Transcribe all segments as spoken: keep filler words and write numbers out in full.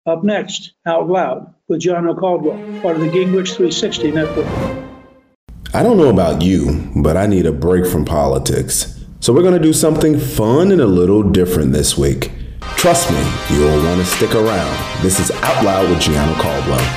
Up next, Out Loud with John O. Caldwell, part of the Gingrich three sixty Network. I don't know about you, but I need a break from politics. So we're going to do something fun and a little different this week. Trust me, you'll want to stick around. This is Out Loud with Gianna Caldwell.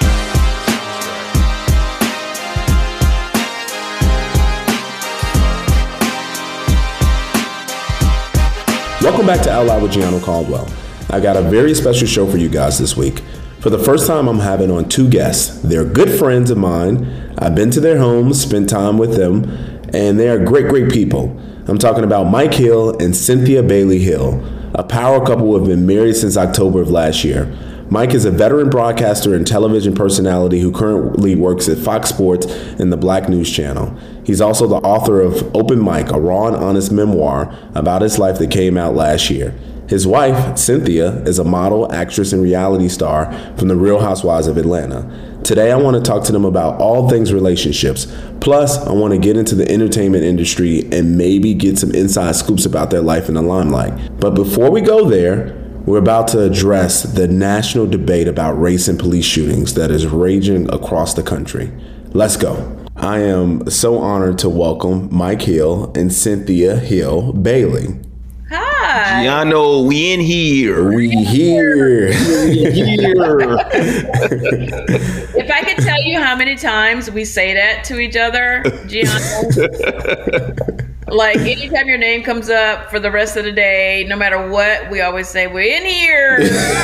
Welcome back to Out Loud with Gianna Caldwell. I got a very special show for you guys this week. For the first time, I'm having on two guests. They're good friends of mine. I've been to their homes, spent time with them, and they are great, great people. I'm talking about Mike Hill and Cynthia Bailey Hill, a power couple who have been married since October of last year. Mike is a veteran broadcaster and television personality who currently works at Fox Sports and the Black News Channel. He's also the author of Open Mike, a raw and honest memoir about his life that came out last year. His wife, Cynthia, is a model, actress, and reality star from the Real Housewives of Atlanta. Today, I want to talk to them about all things relationships. Plus, I want to get into the entertainment industry and maybe get some inside scoops about their life in the limelight. But before we go there, we're about to address the national debate about race and police shootings that is raging across the country. Let's go. I am so honored to welcome Mike Hill and Cynthia Hill Bailey. Hi. Gianno, we in here. We here. We here. If I could tell you how many times we say that to each other, Gianno, like anytime your name comes up for the rest of the day, no matter what, we always say, we're in here.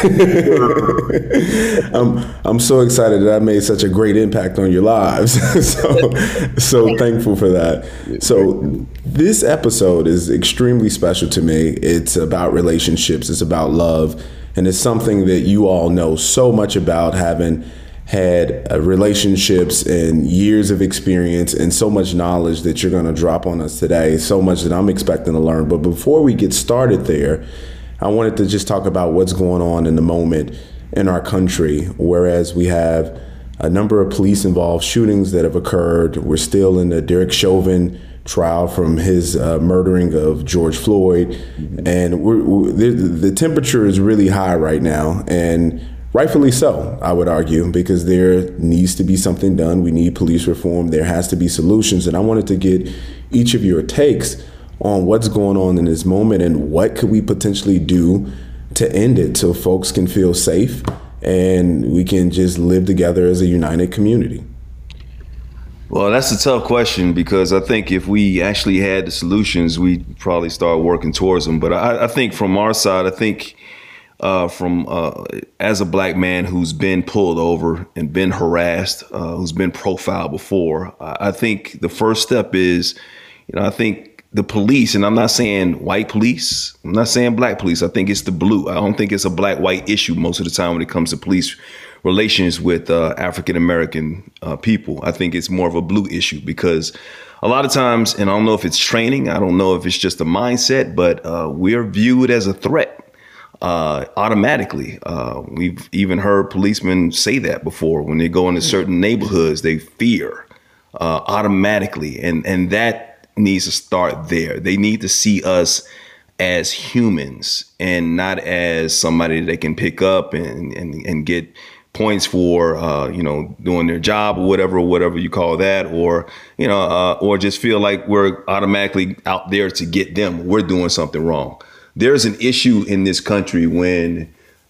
I'm, I'm so excited that I made such a great impact on your lives. so, so thankful for that. So this episode is extremely special to me. It's about relationships. It's about love. And it's something that you all know so much about, having had uh, relationships and years of experience and so much knowledge that you're going to drop on us today. So much that I'm expecting to learn. But before we get started there, I wanted to just talk about what's going on in the moment in our country, whereas we have a number of police involved shootings that have occurred. We're still in the Derek Chauvin trial from his uh, murdering of George Floyd. And we're, we're, the, the temperature is really high right now, and rightfully so, I would argue, because there needs to be something done. We need police reform. There has to be solutions. And I wanted to get each of your takes on what's going on in this moment and what could we potentially do to end it so folks can feel safe and we can just live together as a united community. Well, that's a tough question, because I think if we actually had the solutions, we'd probably start working towards them. But I, I think from our side, I think uh, from uh, as a black man who's been pulled over and been harassed, uh, who's been profiled before, I, I think the first step is, you know, I think the police, and I'm not saying white police, I'm not saying black police. I think it's the blue. I don't think it's a black white issue most of the time when it comes to police relations with uh, African-American uh, people. I think it's more of a blue issue, because a lot of times, and I don't know if it's training, I don't know if it's just a mindset, but uh, we're viewed as a threat uh, automatically. Uh, we've even heard policemen say that before. When they go into certain neighborhoods, they fear uh, automatically. And, and that needs to start there. They need to see us as humans and not as somebody they can pick up and, and, and get points for, uh, you know, doing their job or whatever, whatever you call that, or, you know, uh, or just feel like we're automatically out there to get them. We're doing something wrong. There's an issue in this country when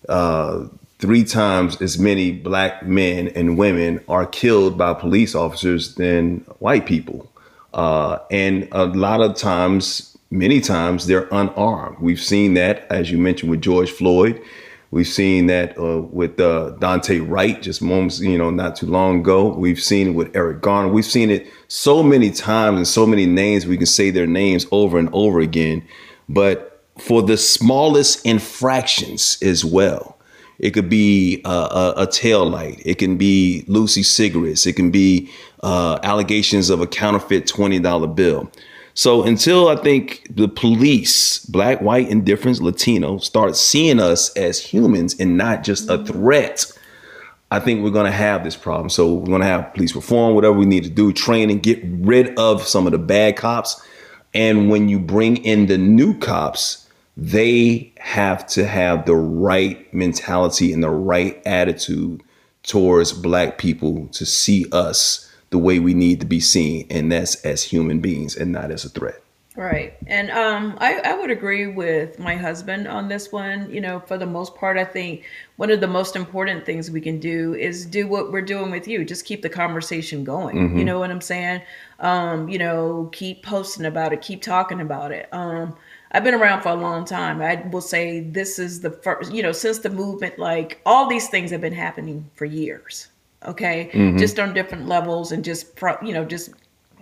uh, three times as many black men and women are killed by police officers than white people. Uh, and a lot of times, many times, they're unarmed. We've seen that, as you mentioned, with George Floyd. We've seen that uh, with uh, Dante Wright just moments, you know, not too long ago. We've seen it with Eric Garner. We've seen it so many times and so many names. We can say their names over and over again. But for the smallest infractions as well, it could be uh, a, a tail light. It can be Lucy cigarettes. It can be uh, allegations of a counterfeit twenty dollar bill. So until I think the police, black, white, indifference, Latino, start seeing us as humans and not just a threat, I think we're going to have this problem. So we're going to have police reform, whatever we need to do, train and get rid of some of the bad cops. And when you bring in the new cops, they have to have the right mentality and the right attitude towards Black people to see us the way we need to be seen, and that's as human beings and not as a threat. Right. And um, I, I would agree with my husband on this one. You know, for the most part, I think one of the most important things we can do is do what we're doing with you. Just keep the conversation going. Mm-hmm. You know what I'm saying? Um, you know, keep posting about it, keep talking about it. Um, I've been around for a long time. I will say this is the first, you know, since the movement, like all these things have been happening for years. Okay. Mm-hmm. Just on different levels and just, you know, just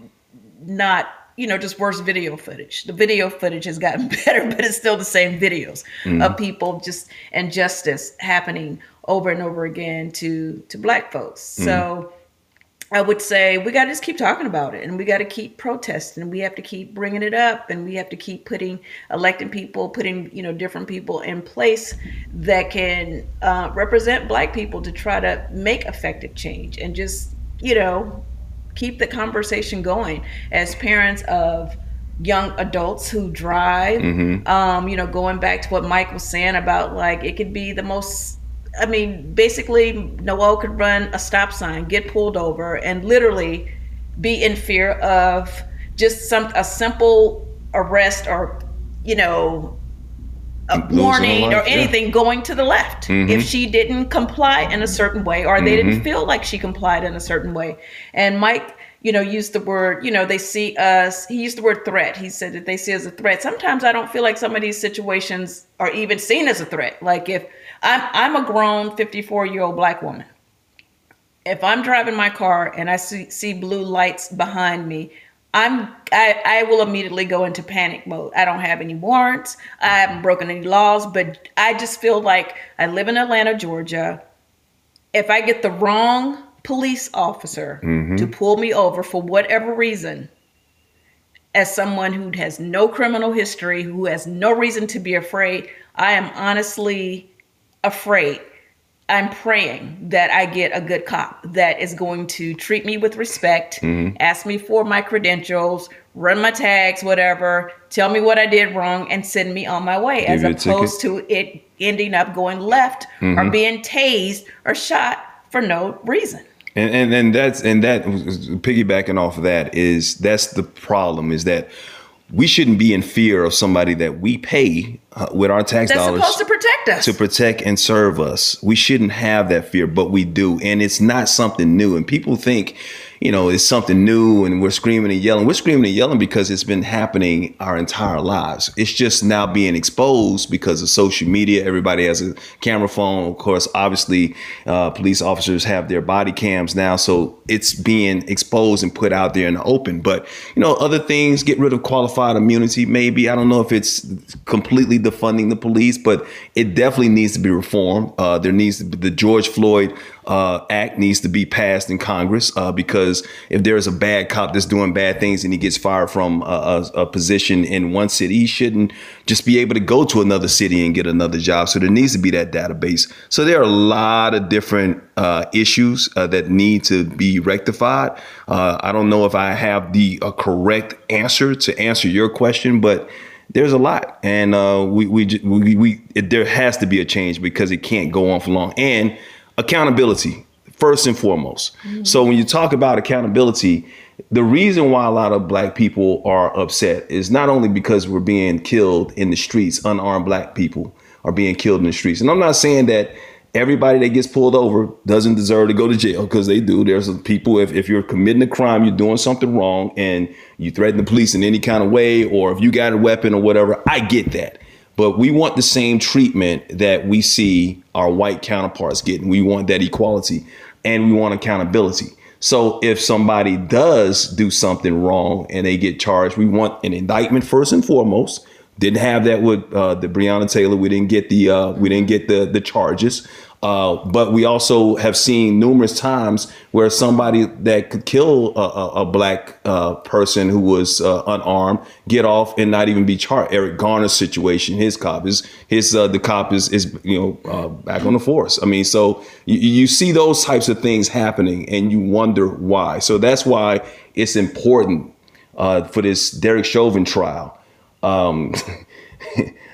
not, you know, just worse video footage. The video footage has gotten better, but it's still the same videos mm-hmm. of people just injustice happening over and over again to, to Black folks. Mm-hmm. So I would say we got to just keep talking about it, and we got to keep protesting, and we have to keep bringing it up, and we have to keep putting, electing people, putting, you know, different people in place that can uh, represent Black people to try to make effective change and just, you know, keep the conversation going as parents of young adults who drive. Mm-hmm. Um, you know, going back to what Mike was saying about, like, it could be the most, I mean, basically Noel could run a stop sign, get pulled over, and literally be in fear of just some, a simple arrest or, you know, a warning or anything yeah. going to the left mm-hmm. if she didn't comply in a certain way, or they mm-hmm. didn't feel like she complied in a certain way. And Mike, you know, used the word, you know, they see us, he used the word threat. He said that they see us as a threat. Sometimes I don't feel like some of these situations are even seen as a threat. Like if I'm, I'm a grown fifty-four year old Black woman, if I'm driving my car and I see, see blue lights behind me, I'm I, I will immediately go into panic mode. I don't have any warrants. I haven't broken any laws, but I just feel like I live in Atlanta, Georgia. If I get the wrong police officer mm-hmm. to pull me over for whatever reason, as someone who has no criminal history, who has no reason to be afraid, I am honestly afraid. I'm praying that I get a good cop that is going to treat me with respect, mm-hmm. ask me for my credentials, run my tags, whatever, tell me what I did wrong, and send me on my way, Give as opposed to it ending up going left mm-hmm. or being tased or shot for no reason. And, and and that's and that piggybacking off of that is that's the problem, is that we shouldn't be in fear of somebody that we pay uh, with our tax That's dollars. That's supposed to protect us. To protect and serve us. We shouldn't have that fear, but we do. And it's not something new. And people think, you know, it's something new and we're screaming and yelling. We're screaming and yelling because it's been happening our entire lives. It's just now being exposed because of social media. Everybody has a camera phone. Of course, obviously, uh, police officers have their body cams now. So it's being exposed and put out there in the open. But, you know, other things, get rid of qualified immunity, maybe. I don't know if it's completely defunding the police, but it definitely needs to be reformed. Uh, there needs to be the George Floyd Uh, act needs to be passed in Congress uh, because if there is a bad cop that's doing bad things and he gets fired from a, a, a position in one city, he shouldn't just be able to go to another city and get another job. So there needs to be that database. So there are a lot of different uh, issues uh, that need to be rectified. Uh, I don't know if I have the uh, correct answer to answer your question, but there's a lot, and uh, we we we, we it, there has to be a change because it can't go on for long. And accountability, first and foremost. Mm-hmm. So when you talk about accountability, the reason why a lot of Black people are upset is not only because we're being killed in the streets, unarmed Black people are being killed in the streets. And I'm not saying that everybody that gets pulled over doesn't deserve to go to jail, because they do. There's some people, if, if you're committing a crime, you're doing something wrong and you threaten the police in any kind of way, or if you got a weapon or whatever, I get that. But we want the same treatment that we see our white counterparts getting. We want that equality, and we want accountability. So if somebody does do something wrong and they get charged, we want an indictment first and foremost. Didn't have that with uh, the Breonna Taylor. We didn't get the uh, we didn't get the the charges. Uh, but we also have seen numerous times where somebody that could kill a, a, a Black uh, person who was uh, unarmed get off and not even be charged. Eric Garner's situation, his cop is his uh, the cop is is you know uh, back on the force. I mean, so you, you see those types of things happening and you wonder why. So that's why it's important uh, for this Derek Chauvin trial. Um,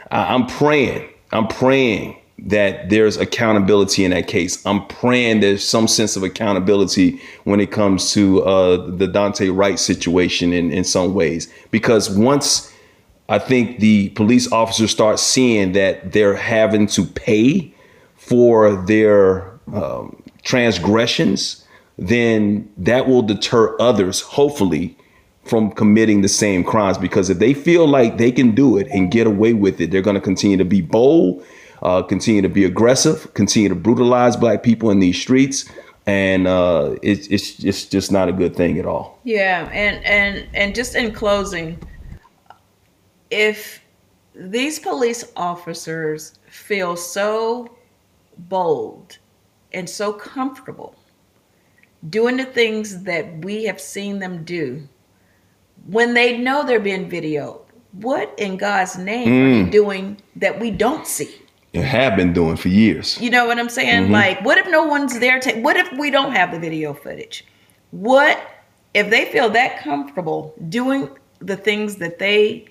I, I'm praying. I'm praying that there's accountability in that case. I'm praying there's some sense of accountability when it comes to uh, the Daunte Wright situation in, in some ways. Because once I think the police officers start seeing that they're having to pay for their um, transgressions, then that will deter others, hopefully, from committing the same crimes. Because if they feel like they can do it and get away with it, they're going to continue to be bold, uh, continue to be aggressive, continue to brutalize black people in these streets. And uh, it, it's, it's just not a good thing at all. Yeah. And, and, and just in closing, if these police officers feel so bold and so comfortable doing the things that we have seen them do, when they know they're being videoed, what in God's name mm. are they doing that we don't see? It have been doing for years. You know what I'm saying? Mm-hmm. Like, what if no one's there to, what if we don't have the video footage? What if they feel that comfortable doing the things that they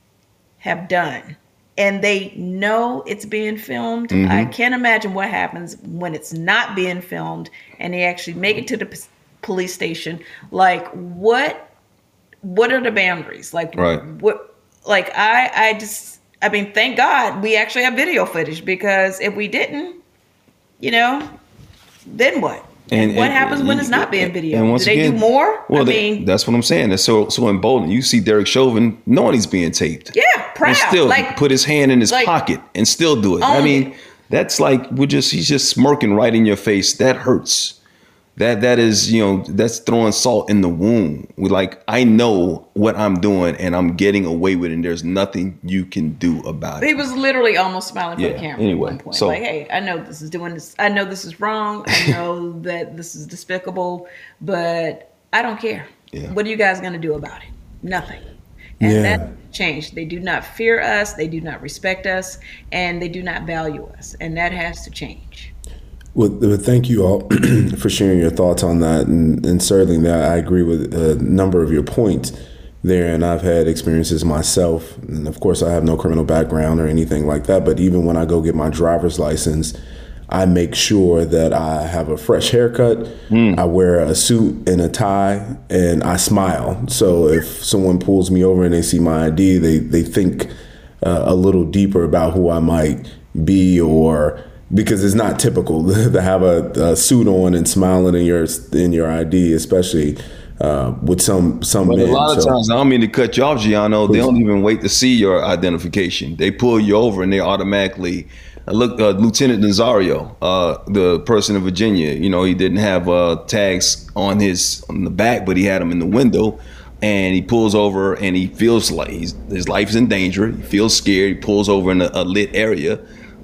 have done and they know it's being filmed? Mm-hmm. I can't imagine what happens when it's not being filmed and they actually make it to the p- police station. Like, what, what are the boundaries? Like, right. what, like, I, I just, I mean, thank God we actually have video footage, because if we didn't, you know, then what? And, and what and, happens and, when it's not being videoed? And once do they again, do more? Well, I they, mean, that's what I'm saying. That's so so emboldening. You see Derek Chauvin knowing he's being taped. Yeah, proud. And still like, put his hand in his like, pocket and still do it. I mean, it. that's like, we're just, he's just smirking right in your face. That hurts. That that is, you know, that's throwing salt in the wound. We like, I know what I'm doing and I'm getting away with it, and there's nothing you can do about it. He was literally almost smiling for yeah, the camera anyway, at one point. So, like, hey, I know this is doing this. I know this is wrong. I know that this is despicable, but I don't care. Yeah. What are you guys going to do about it? Nothing. And yeah. that changed. They do not fear us. They do not respect us, and they do not value us. And that has to change. Well, thank you all for sharing your thoughts on that. And, and certainly that I agree with a number of your points there. And I've had experiences myself. And of course, I have no criminal background or anything like that. But even when I go get my driver's license, I make sure that I have a fresh haircut. Mm. I wear a suit and a tie, and I smile. So if someone pulls me over and they see my I D, they, they think uh, a little deeper about who I might be, or because it's not typical to have a, a suit on and smiling in your in your I D, especially uh, with some some but men. A lot of so, times, I don't mean to cut you off, Gianno. Please. They don't even wait to see your identification. They pull you over and they automatically uh, look. Uh, Lieutenant Nazario, uh, the person in Virginia, you know, he didn't have uh, tags on his on the back, but he had them in the window. And he pulls over and he feels like he's, his life is in danger. He feels scared. He pulls over in a, a lit area.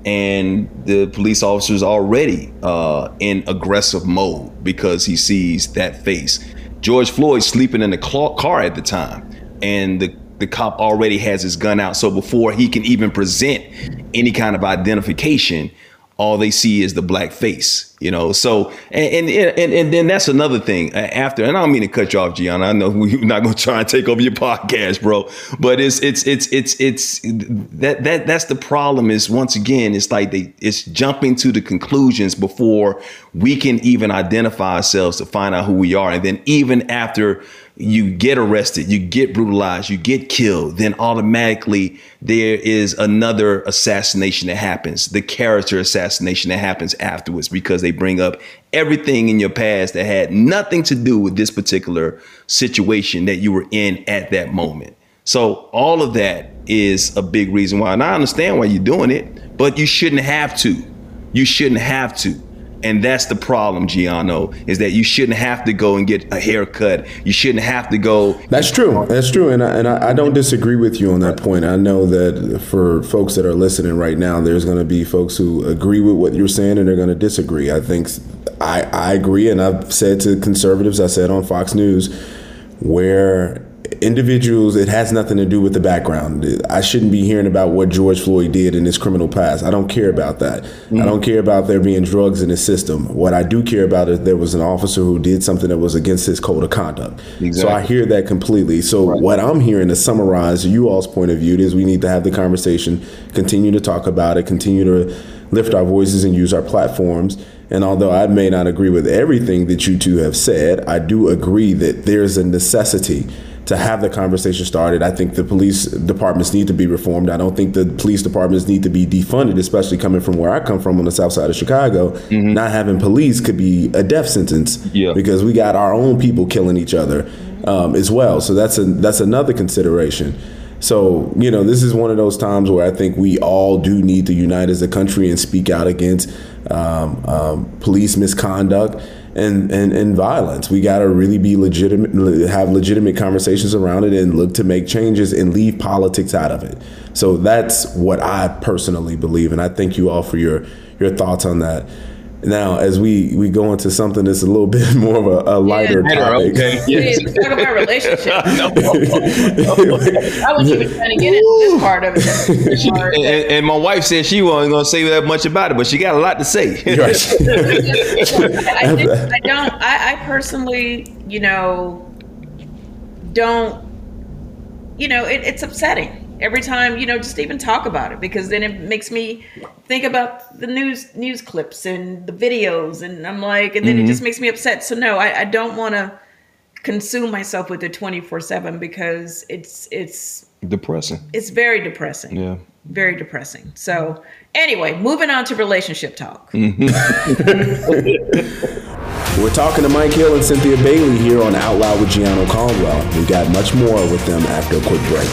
And the police officer's already uh, in aggressive mode because he sees that face. George Floyd sleeping in the car at the time, and the, the cop already has his gun out. So before he can even present any kind of identification, all they see is the black face, you know. So and and and, and then that's another thing after. And I don't mean to cut you off, Gianna. I know we're not going to try and take over your podcast, bro. But it's it's it's it's it's that that that's the problem. Is once again, it's like they it's jumping to the conclusions before we can even identify ourselves to find out who we are, and then even after you get arrested, you get brutalized, you get killed, then automatically there is another assassination that happens, the character assassination that happens afterwards, because they bring up everything in your past that had nothing to do with this particular situation that you were in at that moment. So all of that is a big reason why. And I understand why you're doing it, but you shouldn't have to. You shouldn't have to. And that's the problem, Gianno, is that you shouldn't have to go and get a haircut. You shouldn't have to go. That's true. That's true. And I, and I, I don't disagree with you on that point. I know that for folks that are listening right now, there's going to be folks who agree with what you're saying and they're going to disagree. I think I, I agree. And I've said to conservatives, I said on Fox News, where individuals, it has nothing to do with the background. I shouldn't be hearing about what George Floyd did in his criminal past. I don't care about that. Mm-hmm. I don't care about there being drugs in his system. What I do care about is there was an officer who did something that was against his code of conduct. Exactly. So I hear that completely. So right. what I'm hearing to summarize you all's point of view is we need to have the conversation, continue to talk about it, continue to lift our voices and use our platforms. And although I may not agree with everything that you two have said, I do agree that there's a necessity to have the conversation started. I think the police departments need to be reformed. I don't think the police departments need to be defunded, especially coming from where I come from on the south side of Chicago. Mm-hmm. Not having police could be a death sentence yeah. because we got our own people killing each other um, as well. So that's a that's another consideration. So, you know, this is one of those times where I think we all do need to unite as a country and speak out against um, um, police misconduct and, and, and violence. We got to really be legitimate, have legitimate conversations around it and look to make changes and leave politics out of it. So that's what I personally believe. And I thank you all for your, your thoughts on that. Now, as we, we go into something that's a little bit more of a, a lighter yeah, topic. Okay. Yes. Please, talk about relationship. no, no, no. I was even trying to get into this part of it. She, and, and my wife said she wasn't going to say that much about it, but she got a lot to say. Right. I, just, I don't, I, I personally, you know, don't, you know, it, it's upsetting. Every time, you know, just even talk about it, because then it makes me think about the news news clips and the videos, and I'm like, and then mm-hmm. it just makes me upset. So no, I, I don't want to consume myself with it twenty-four seven because it's it's depressing. It's very depressing. Yeah, very depressing. So anyway, moving on to relationship talk. Mm-hmm. We're talking to Mike Hill and Cynthia Bailey here on Out Loud with Gianno Caldwell. We got much more with them after a quick break.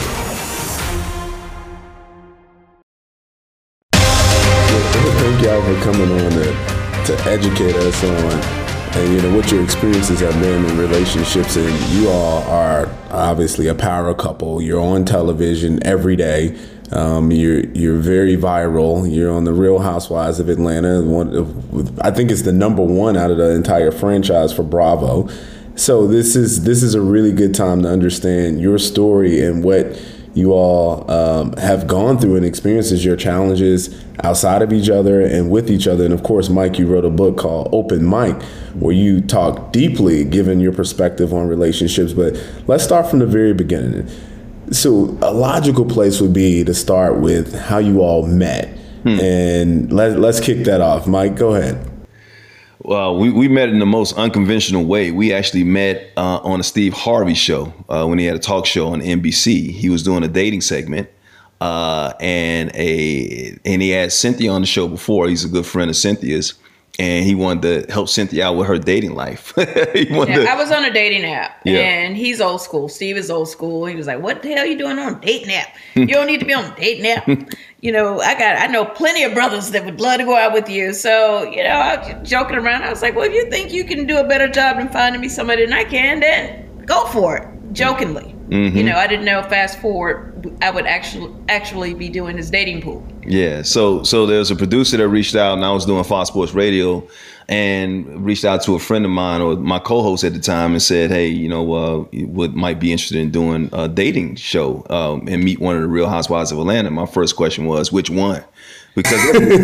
Thank y'all for coming on to, to educate us on, and you know, what your experiences have been in relationships. And you all are obviously a power couple. You're on television every day. Um, you're you're very viral. You're on the Real Housewives of Atlanta. One of, I think it's the number one out of the entire franchise for Bravo. So this is this is a really good time to understand your story and what you all um, have gone through and experiences, your challenges outside of each other and with each other. And of course, Mike, you wrote a book called Open Mike, where you talk deeply, given your perspective on relationships. But let's start from the very beginning. So a logical place would be to start with how you all met. Hmm. And let, let's kick that off. Mike, go ahead. Well, we, we met in the most unconventional way. We actually met uh, on a Steve Harvey show uh, when he had a talk show on N B C. He was doing a dating segment, uh, and a and he had Cynthia on the show before. He's a good friend of Cynthia's, and he wanted to help Cynthia out with her dating life. he yeah, to, I was on a dating app, yeah. and he's old school. Steve is old school. He was like, "What the hell are you doing on a dating app? You don't need to be on a dating app." You know, I got, I know plenty of brothers that would love to go out with you. So, you know, I was joking around. I was like, well, if you think you can do a better job than finding me somebody than I can, then go for it, jokingly. Mm-hmm. You know, I didn't know fast forward, I would actually actually be doing his dating pool. Yeah. So, so there's a producer that reached out, and I was doing Fox Sports Radio, and reached out to a friend of mine or my co-host at the time and said, hey, you know, uh, would might be interested in doing a dating show um, and meet one of the Real Housewives of Atlanta. My first question was, which one? Because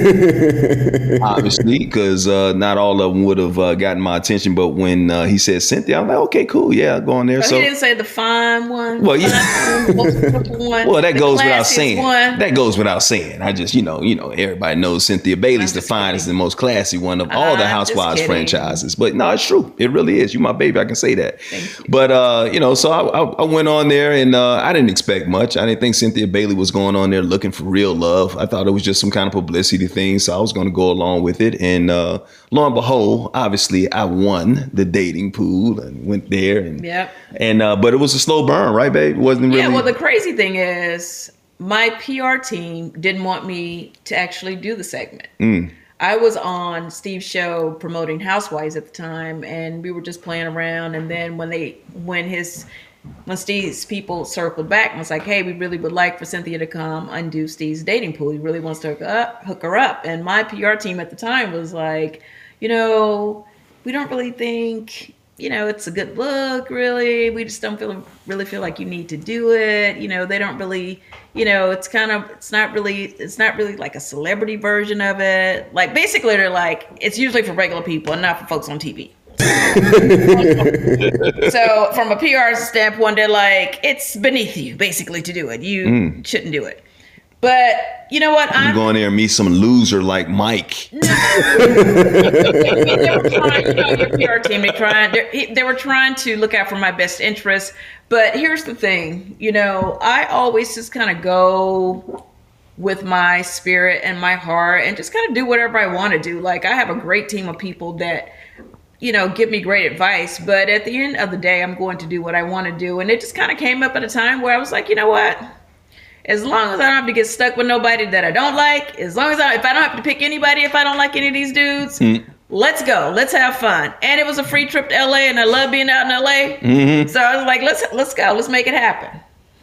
obviously, because uh, not all of them would have uh, gotten my attention. But when uh, he said Cynthia, I'm like, okay, cool, yeah, go on there. But so he didn't say the fine one. Well, yeah. One, one, well, that goes without saying. One. That goes without saying. I just, you know, you know, everybody knows Cynthia Bailey's the finest and most classy one of all the Housewives franchises. But no, it's true. It really is. You my baby. I can say that. But uh, you know, so I, I, I went on there, and uh, I didn't expect much. I didn't think Cynthia Bailey was going on there looking for real love. I thought it was just some kind of publicity thing. So I was going to go along with it. And uh, lo and behold, obviously, I won the dating pool and went there. And, yep. and uh, but it was a slow burn, right, babe? It wasn't really. Yeah, well, the crazy thing is my P R team didn't want me to actually do the segment. Mm. I was on Steve's show promoting Housewives at the time, and we were just playing around. And then when they, when his, when Steve's people circled back and was like, hey, we really would like for Cynthia to come undo Steve's dating pool. He really wants to hook, up, hook her up. And my P R team at the time was like, you know, we don't really think you know, it's a good look, really. We just don't feel really feel like you need to do it. You know, they don't really, you know, it's kind of, it's not really, it's not really like a celebrity version of it. Like basically they're like, it's usually for regular people and not for folks on T V. So from a P R standpoint, they're like, it's beneath you basically to do it. You mm. shouldn't do it. But you know what? I'm going there and meet some loser like Mike. No. They were trying, you know, your P R team, they trying, they were trying to look out for my best interests. But here's the thing, you know, I always just kind of go with my spirit and my heart and just kind of do whatever I want to do. Like I have a great team of people that, you know, give me great advice. But at the end of the day, I'm going to do what I want to do. And it just kind of came up at a time where I was like, you know what? As long as I don't have to get stuck with nobody that I don't like, as long as I, if I don't have to pick anybody, if I don't like any of these dudes, mm. let's go, let's have fun. And it was a free trip to L A, and I love being out in L A. Mm-hmm. So I was like, let's let's go, let's make it happen.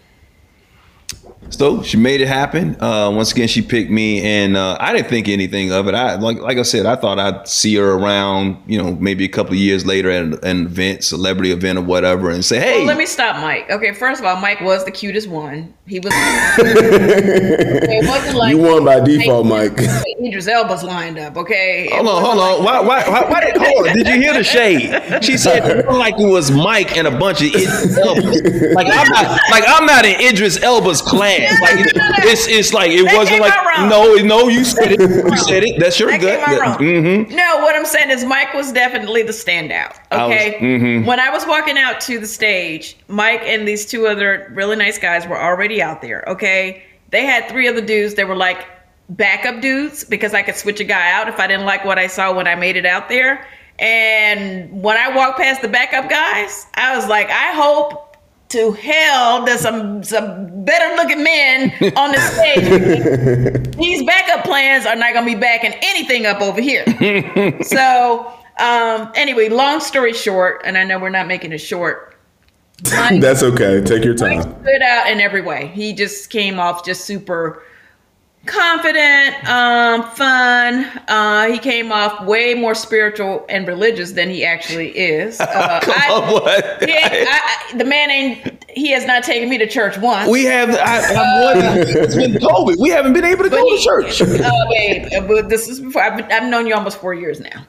So she made it happen. Uh, once again, she picked me, and uh, I didn't think anything of it. I like like I said, I thought I'd see her around, you know, maybe a couple of years later at an, an event, celebrity event or whatever, and say, hey. Well, let me stop Mike. Okay, first of all, Mike was the cutest one. He was. It wasn't like you won by default, Mike. Idris Elba's lined up. Okay. Hold on, hold on. Why, why, why, why did, hold on. Did you hear the shade? She said it looked like it was Mike and a bunch of Idris Elbas. Like I'm not, like I'm not in Idris Elba's class. Like it's, it's like it that wasn't like no, no. You said it. You said it. That's your that gut. Yeah. Mm-hmm. No, what I'm saying is Mike was definitely the standout. Okay. Was, mm-hmm. When I was walking out to the stage, Mike and these two other really nice guys were already out there. Okay. They had three other dudes that were like backup dudes because I could switch a guy out if I didn't like what I saw when I made it out there. And when I walked past the backup guys, I was like, I hope to hell there's some some better looking men on the stage. These backup plans are not gonna be backing anything up over here. So um, anyway, long story short, and I know we're not making it short. Mike, That's okay. Take your time. Mike stood out in every way. He just came off just super confident, um, fun. Uh, he came off way more spiritual and religious than he actually is. Uh, Come I, on, what? He ain't, I, I, the man ain't. He has not taken me to church once. We have. I, I'm uh, it's been COVID. We haven't been able to go he, to church. Oh, babe, but this is before. I've, been, I've known you almost four years now.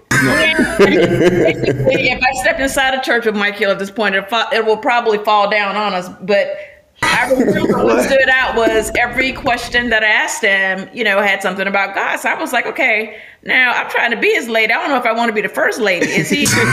If I stepped inside a church with Mike Hill at this point, it, it will probably fall down on us. But I remember what stood out was every question that I asked him, you know, had something about God. So I was like, okay, now I'm trying to be his lady. I don't know if I want to be the first lady. Is he? Is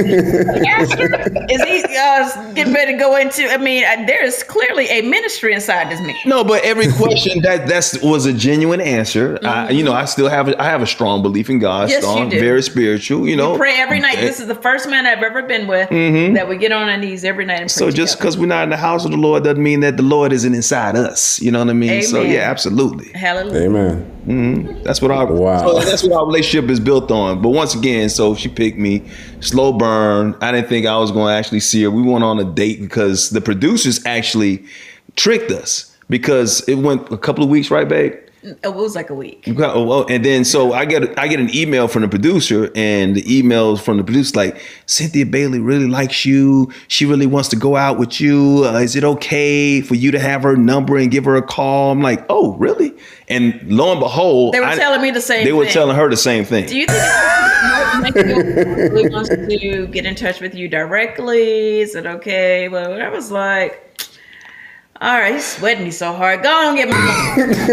he uh, getting ready to go into? I mean, uh, there is clearly a ministry inside this man. No, but every question that that's was a genuine answer. Mm-hmm. I, you know, I still have a, I have a strong belief in God. Yes, strong, you do. Very spiritual. You know, you pray every night. This is the first man I've ever been with mm-hmm. that we get on our knees every night and pray. So just because we're not in the house of the Lord doesn't mean that the Lord isn't inside us. You know what I mean? Amen. So yeah, absolutely. Hallelujah. Amen. Mm-hmm. That's what our wow. So that's what our relationship is built on. But once again, so she picked me, slow burn. I didn't think I was going to actually see her. We went on a date because the producers actually tricked us because it went a couple of weeks, right, babe? It was like a week. And then so I get I get an email from the producer, and the emails from the producer like, Cynthia Bailey really likes you. She really wants to go out with you. Uh, is it okay for you to have her number and give her a call? I'm like, oh, really? And lo and behold, they were I, telling me the same. They thing. were telling her the same thing. Do you think Mike really wants to get in touch with you directly? Is it okay? Well, I was like, all right, he's sweating me so hard. Go on, get my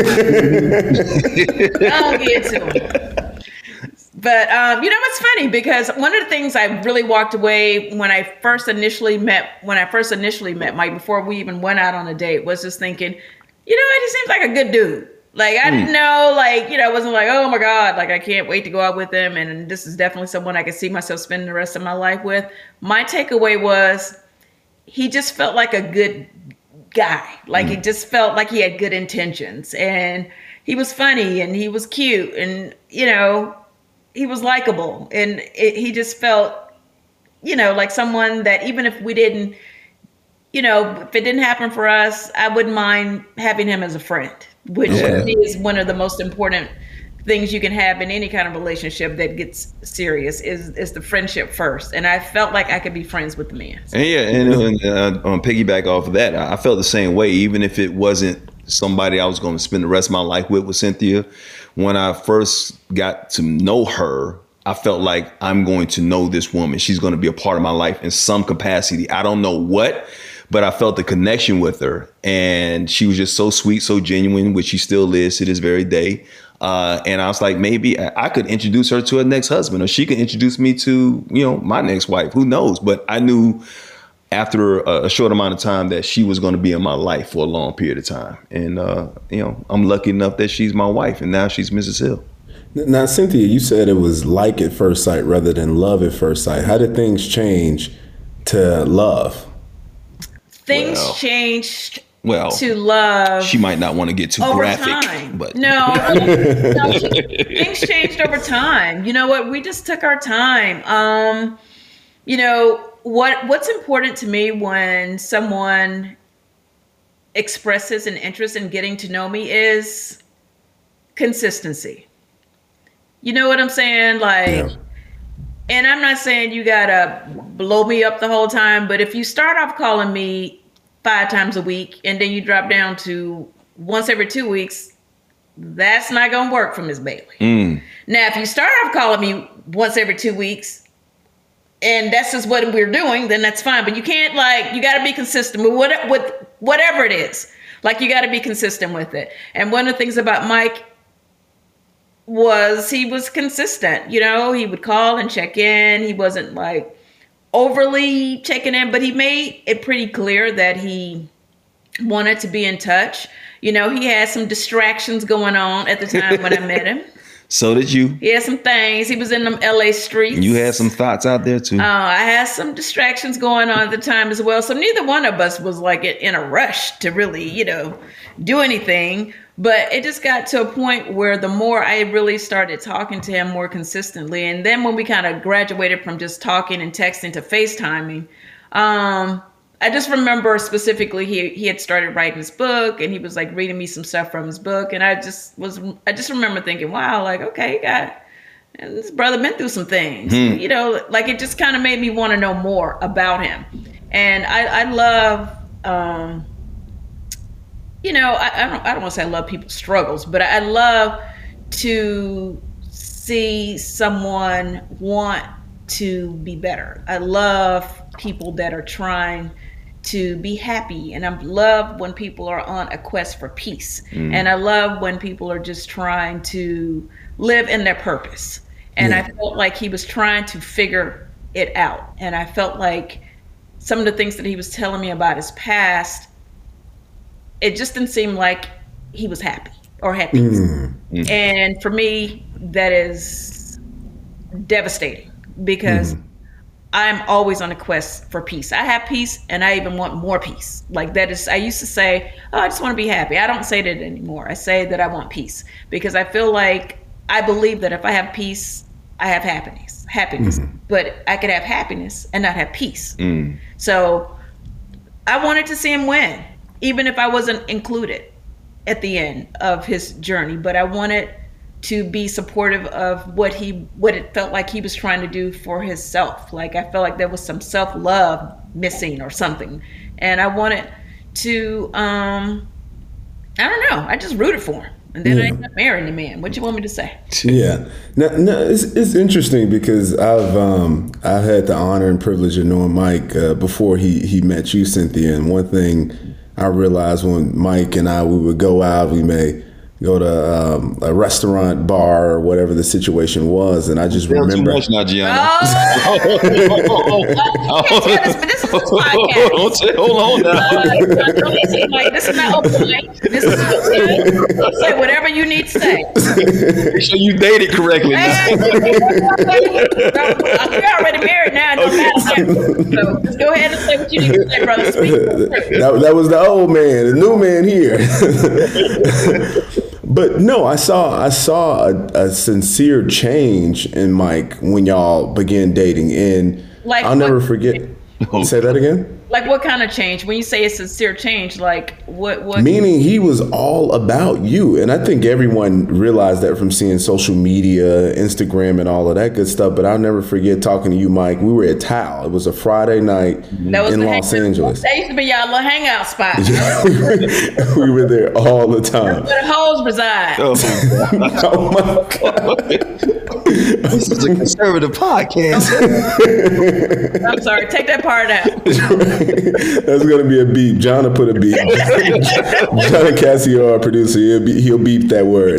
Go on, get to him. But um, you know what's funny? Because one of the things I really walked away when I first initially met when I first initially met Mike, before we even went out on a date, was just thinking, you know what? He seems like a good dude. Like I didn't know, like, you know, I wasn't like, oh my God, like I can't wait to go out with him. And this is definitely someone I could see myself spending the rest of my life with. My takeaway was he just felt like a good guy. Like he just felt like he had good intentions, and he was funny, and he was cute, and you know, he was likable, and it, he just felt, you know, like someone that even if we didn't, you know, if it didn't happen for us, I wouldn't mind having him as a friend, which Yeah. is one of the most important things you can have in any kind of relationship that gets serious is is the friendship first. And I felt like I could be friends with the man. And yeah, and, and uh, on piggyback off of that, I felt the same way, even if it wasn't somebody I was going to spend the rest of my life with with Cynthia. When I first got to know her, I felt like I'm going to know this woman. She's going to be a part of my life in some capacity. I don't know what, but I felt the connection with her. And she was just so sweet, so genuine, which she still is to this very day. Uh, and I was like, maybe I could introduce her to her next husband, or she could introduce me to, you know, my next wife. Who knows? But I knew after a, a short amount of time that she was going to be in my life for a long period of time. And, uh, you know, I'm lucky enough that she's my wife, and now she's Missus Hill. Now, Cynthia, you said it was like at first sight rather than love at first sight. How did things change to love? Things Well, changed Well, to love. she might not want to get too over graphic, time. but no, no she- things changed over time. You know what? We just took our time. Um, you know what? What's important to me when someone expresses an interest in getting to know me is consistency. You know what I'm saying? Like, Yeah. and I'm not saying you gotta blow me up the whole time, but if you start off calling me five times a week and then you drop down to once every two weeks, that's not gonna work for Miz Bailey. mm, Now, if you start off calling me once every two weeks and that's just what we're doing, then that's fine. But you can't, like, you gotta be consistent with what with whatever it is. Like, you gotta be consistent with it. And one of the things about Mike was he was consistent. You know, he would call and check in. He wasn't like overly checking in, but he made it pretty clear that he wanted to be in touch. You know, he had some distractions going on at the time when I met him. so did you. He had some things. He was in them L A streets. You had some thoughts out there too. Uh, I had some distractions going on at the time as well. So neither one of us was like in a rush to really, you know, do anything. But it just got to a point where the more I really started talking to him more consistently, and then when we kind of graduated from just talking and texting to FaceTiming, um, I just remember specifically he he had started writing his book, and he was like reading me some stuff from his book, and I just was I just remember thinking, wow, like, okay, God, and this brother been through some things, Hmm. you know, like it just kind of made me want to know more about him, and I I love. Um, You know, I, I don't. I don't want to say I love people's struggles, but I love to see someone want to be better. I love people that are trying to be happy, and I love when people are on a quest for peace. And I love when people are just trying to live in their purpose. And Yeah. I felt like he was trying to figure it out. And I felt like some of the things that he was telling me about his past, it just didn't seem like he was happy or happy. Mm. And for me, that is devastating because I'm always on a quest for peace. I have peace and I even want more peace. Like that is, I used to say, oh, I just want to be happy. I don't say that anymore. I say that I want peace because I feel like I believe that if I have peace, I have happiness, happiness, but I could have happiness and not have peace. Mm. So I wanted to see him win, even if I wasn't included at the end of his journey, but I wanted to be supportive of what he, what it felt like he was trying to do for himself. Like I felt like there was some self-love missing or something. And I wanted to, um, I don't know, I just rooted for him. And then I Yeah. ended up marrying the man. What you want me to say? Yeah, no, no, it's it's interesting because I've um I've had the honor and privilege of knowing Mike uh, before he he met you, Cynthia. And one thing I realized when Mike and I we would go out, we may go to um, a restaurant, bar, or whatever the situation was, and I just Tell too remember. much now, Gianna. Oh, you can't tell this, but this is a podcast. Don't say- Hold on now. Uh, don't seem like this is not open mic. This is okay. Say whatever you need to say. Make sure you dated correctly. Hey, we're already married now. It don't matter. So just go ahead and say what you need to say, brother. Speak. that, that was the old man, the new man here. But no, I saw I saw a, a sincere change in Mike when y'all began dating, and Like I'll never what? forget. Say that again. Like what kind of change? When you say a sincere change, like what? What? Meaning he was all about you. And I think everyone realized that from seeing social media, Instagram, and all of that good stuff. But I'll never forget talking to you, Mike. We were at Tao. It was a Friday night that was in the Los hang- Angeles. That used to be y'all little hangout spot. Yeah, we, were, we were there all the time. Where the hoes reside. Oh, Oh my God. this is a conservative podcast. I'm sorry. Take that part out. That's gonna be a beep. John will put a beep. John Cassio, our producer, he'll, be, he'll beep that word.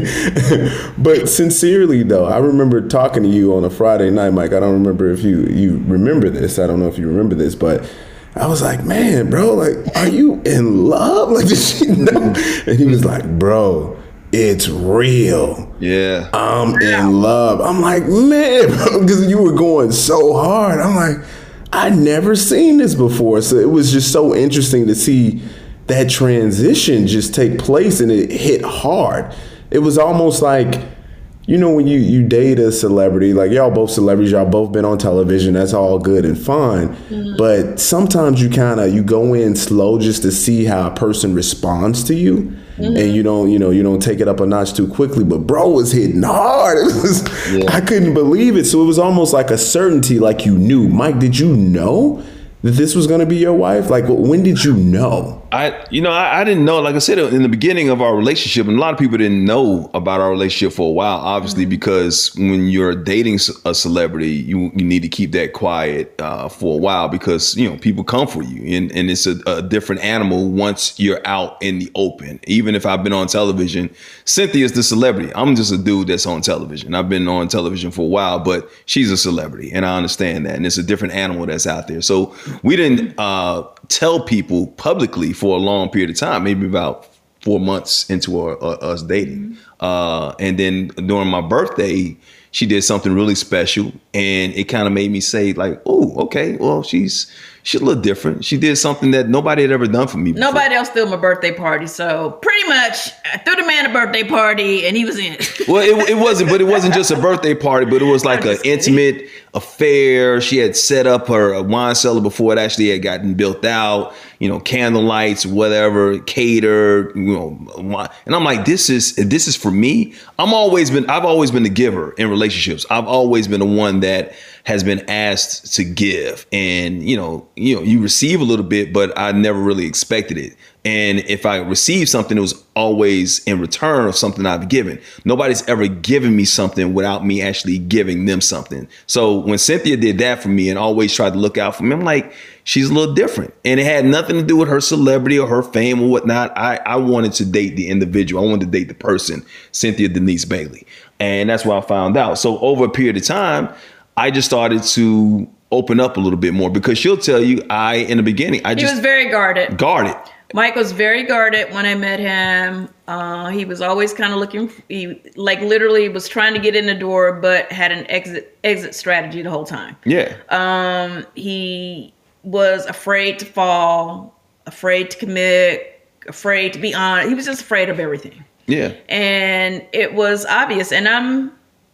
Okay. But sincerely, though, I remember talking to you on a Friday night, Mike. I don't remember if you you remember this. I don't know if you remember this, but I was like, man, bro, like, are you in love? Like, did she know? And he was like, bro, it's real. Yeah. I'm in love. I'm like, man, bro, because you were going so hard. I'm like, I never seen this before. So it was just so interesting to see that transition just take place, and it hit hard. It was almost like, you know, when you, you date a celebrity, like y'all both celebrities, y'all both been on television, that's all good and fine. Mm-hmm. But sometimes you kind of, you go in slow just to see how a person responds to you. Mm-hmm. And you don't, you know, you don't take it up a notch too quickly. But bro was hitting hard. It was, yeah. I couldn't believe it. So it was almost like a certainty, like you knew. Mike, did you know that this was going to be your wife? Like, when did you know? I, you know, I, I didn't know, like I said, in the beginning of our relationship, and a lot of people didn't know about our relationship for a while, obviously, because when you're dating a celebrity, you, you need to keep that quiet uh, for a while because, you know, people come for you, and, and it's a, a different animal once you're out in the open. Even if I've been on television, Cynthia's the celebrity. I'm just a dude that's on television. I've been on television for a while, but she's a celebrity, and I understand that. And it's a different animal that's out there. So we didn't uh, tell people publicly for a long period of time, maybe about four months into our, uh, us dating. Mm-hmm. Uh, and then during my birthday, she did something really special, and it kind of made me say like, oh, okay, well, she's she's a little different. She did something that nobody had ever done for me before. Nobody else threw my birthday party. So pretty much I threw the man a birthday party and he was in it. Well, it, it wasn't, but it wasn't just a birthday party, but it was like an intimate affair. She had set up her wine cellar before it actually had gotten built out, you know, candle lights, whatever, catered, you know, and I'm like, this is, this is for me. I'm always been, I've always been the giver in relationships. I've always been the one that has been asked to give, and, you know, you know, you receive a little bit, but I never really expected it. And if I received something, it was always in return of something I've given. Nobody's ever given me something without me actually giving them something. So when Cynthia did that for me and always tried to look out for me, I'm like, she's a little different. And it had nothing to do with her celebrity or her fame or whatnot. I, I wanted to date the individual. I wanted to date the person, Cynthia Denise Bailey. And that's what I found out. So over a period of time, I just started to open up a little bit more, because she'll tell you, I, in the beginning, I just- He was very guarded. Guarded. Mike was very guarded when I met him. Uh, he was always kind of looking, he like literally was trying to get in the door, but had an exit exit strategy the whole time. Yeah. Um, he was afraid to fall, afraid to commit, afraid to be honest. He was just afraid of everything. Yeah. And it was obvious. And I'm,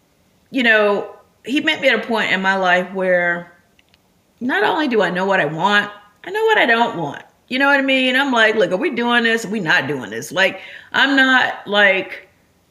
you know, he met me at a point in my life where not only do I know what I want, I know what I don't want. You know what I mean? I'm like, look, are we doing this? Are we not doing this? Like, I'm not like,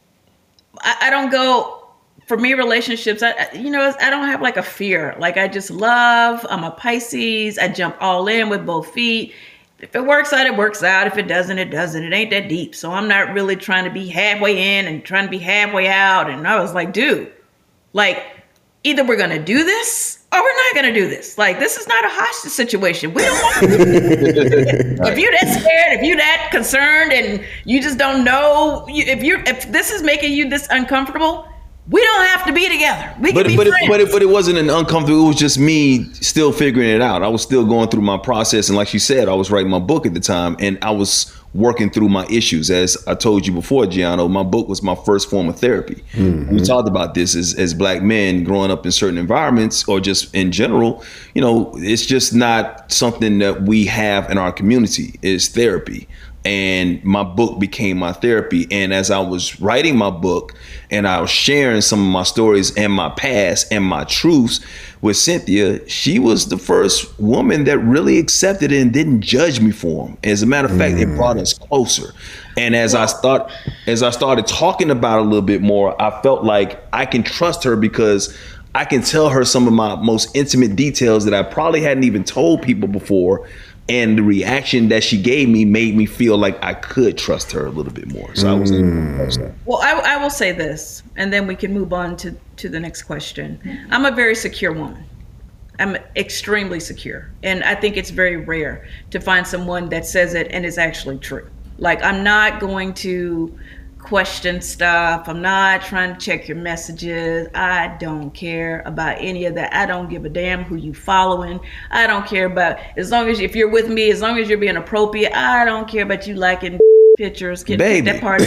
I, I don't go, for me, relationships, I, you know, I don't have like a fear. Like, I just love, I'm a Pisces. I jump all in with both feet. If it works out, it works out. If it doesn't, it doesn't. It ain't that deep. So I'm not really trying to be halfway in and trying to be halfway out. And I was like, dude, like, either we're going to do this or we're not going to do this. Like, this is not a hostage situation. We don't want to do this. If you're that scared, if you're that concerned, and you just don't know, if you if this is making you this uncomfortable, we don't have to be together. We but can be but friends. It, but it, but it wasn't an uncomfortable. It was just me still figuring it out. I was still going through my process, and like you said, I was writing my book at the time, and I was working through my issues. As I told you before, Gianno, my book was my first form of therapy. Mm-hmm. We talked about this as, as Black men growing up in certain environments, or just in general. You know, it's just not something that we have in our community is therapy. And my book became my therapy. And as I was writing my book and I was sharing some of my stories and my past and my truths with Cynthia, she was the first woman that really accepted it and didn't judge me for them. As a matter of fact, mm. it brought us closer. And as I start, as I started talking about it a little bit more, I felt like I can trust her because I can tell her some of my most intimate details that I probably hadn't even told people before. And the reaction that she gave me made me feel like I could trust her a little bit more. So I was able to trust her. Well, I, I will say this, and then we can move on to, to the next question. I'm a very secure woman. I'm extremely secure. And I think it's very rare to find someone that says it and it's actually true. Like, I'm not going to question stuff. I'm not trying to check your messages. I don't care about any of that. I don't give a damn who you following. I don't care about, as long as, if you're with me, as long as you're being appropriate, I don't care about you liking pictures. Can Baby. That part.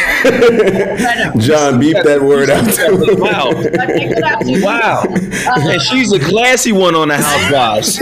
John, beep that word out. Wow. Wow. Uh, and she's a classy one on the Housewives.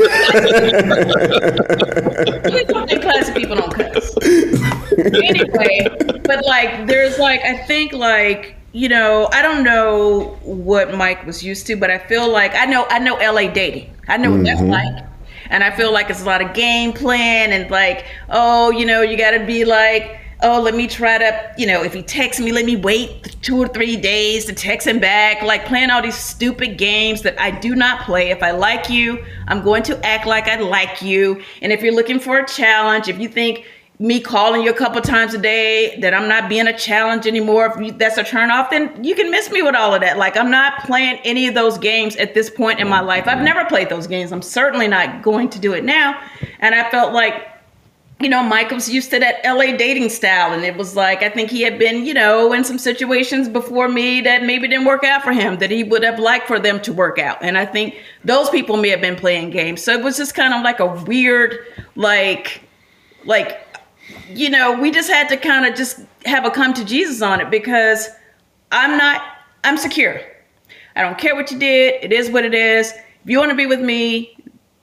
Please don't think classy people don't cuss. Anyway, but like, there's like, I think like, you know, I don't know what Mike was used to, but I feel like, I know, I know L A dating. I know what Mm-hmm. that's like. And I feel like it's a lot of game plan and like, oh, you know, you got to be like, oh, let me try to, you know, if he texts me, let me wait two or three days to text him back, like playing all these stupid games that I do not play. If I like you, I'm going to act like I like you. And if you're looking for a challenge, if you think me calling you a couple times a day, that I'm not being a challenge anymore, if you, that's a turn off, then you can miss me with all of that. Like, I'm not playing any of those games at this point in my life. I've never played those games. I'm certainly not going to do it now. And I felt like, you know, Mike was used to that L A dating style. And it was like, I think he had been, you know, in some situations before me that maybe didn't work out for him, that he would have liked for them to work out. And I think those people may have been playing games. So it was just kind of like a weird, like, like, you know, we just had to kind of just have a come to Jesus on it, because I'm not, I'm secure. I don't care what you did. It is what it is. If you want to be with me,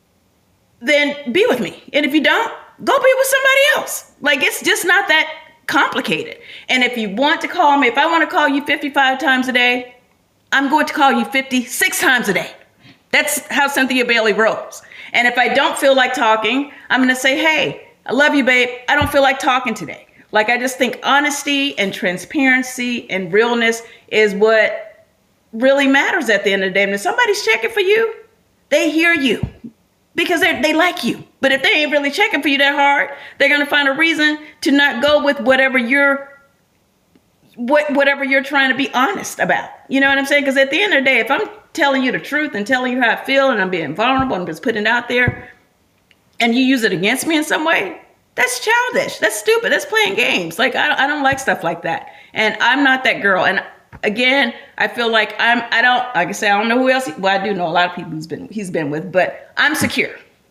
then be with me. And if you don't, go be with somebody else. Like, it's just not that complicated. And if you want to call me, if I want to call you fifty-five times a day, I'm going to call you fifty-six times a day. That's how Cynthia Bailey rolls. And if I don't feel like talking, I'm going to say, hey, I love you, babe. I don't feel like talking today. Like, I just think honesty and transparency and realness is what really matters at the end of the day. And if somebody's checking for you, they hear you because they they like you. But if they ain't really checking for you that hard, they're going to find a reason to not go with whatever you're what whatever you're trying to be honest about. You know what I'm saying? Because at the end of the day, if I'm telling you the truth and telling you how I feel and I'm being vulnerable and just putting it out there, and you use it against me in some way, that's childish. That's stupid. That's playing games. Like, I, I don't like stuff like that. And I'm not that girl. And again, I feel like I'm, I don't, like I say, I don't know who else, he, well, I do know a lot of people he's been, he's been with, but I'm secure.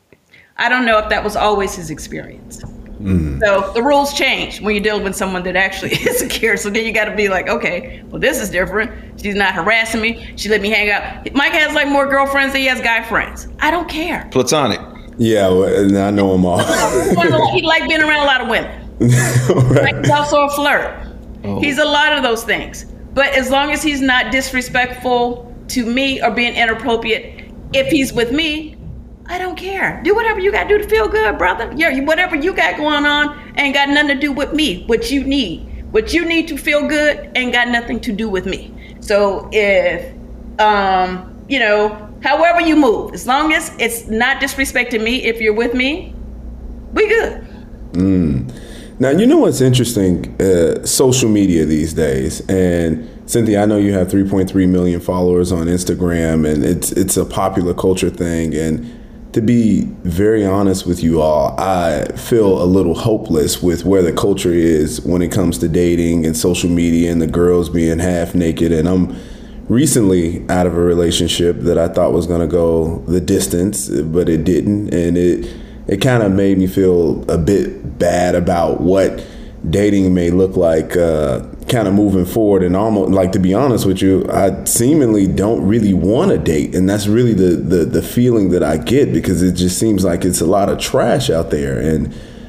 I don't know if that was always his experience. Mm. So the rules change when you're dealing with someone that actually is secure. So then you got to be like, okay, well, this is different. She's not harassing me. She let me hang out. Mike has like more girlfriends than he has guy friends. I don't care. Platonic. Yeah, well, I know them all. He like being around a lot of women. Right. Like, he's also a flirt. Oh. He's a lot of those things. But as long as he's not disrespectful to me or being inappropriate, if he's with me, I don't care. Do whatever you got to do to feel good, brother. Yeah, whatever you got going on ain't got nothing to do with me. What you need, what you need to feel good ain't got nothing to do with me. So if, um, you know, however you move, as long as it's not disrespecting me, if you're with me, we good. Mm. Now, you know what's interesting? Uh, social media these days. And Cynthia, I know you have three point three million followers on Instagram, and it's it's a popular culture thing. And to be very honest with you all, I feel a little hopeless with where the culture is when it comes to dating and social media and the girls being half naked. And I'm recently out of a relationship that I thought was going to go the distance, but it didn't. And it it kind of made me feel a bit bad about what dating may look like uh, kind of moving forward. And almost, like, to be honest with you, I seemingly don't really want to date. And that's really the, the, the feeling that I get, because it just seems like it's a lot of trash out there. And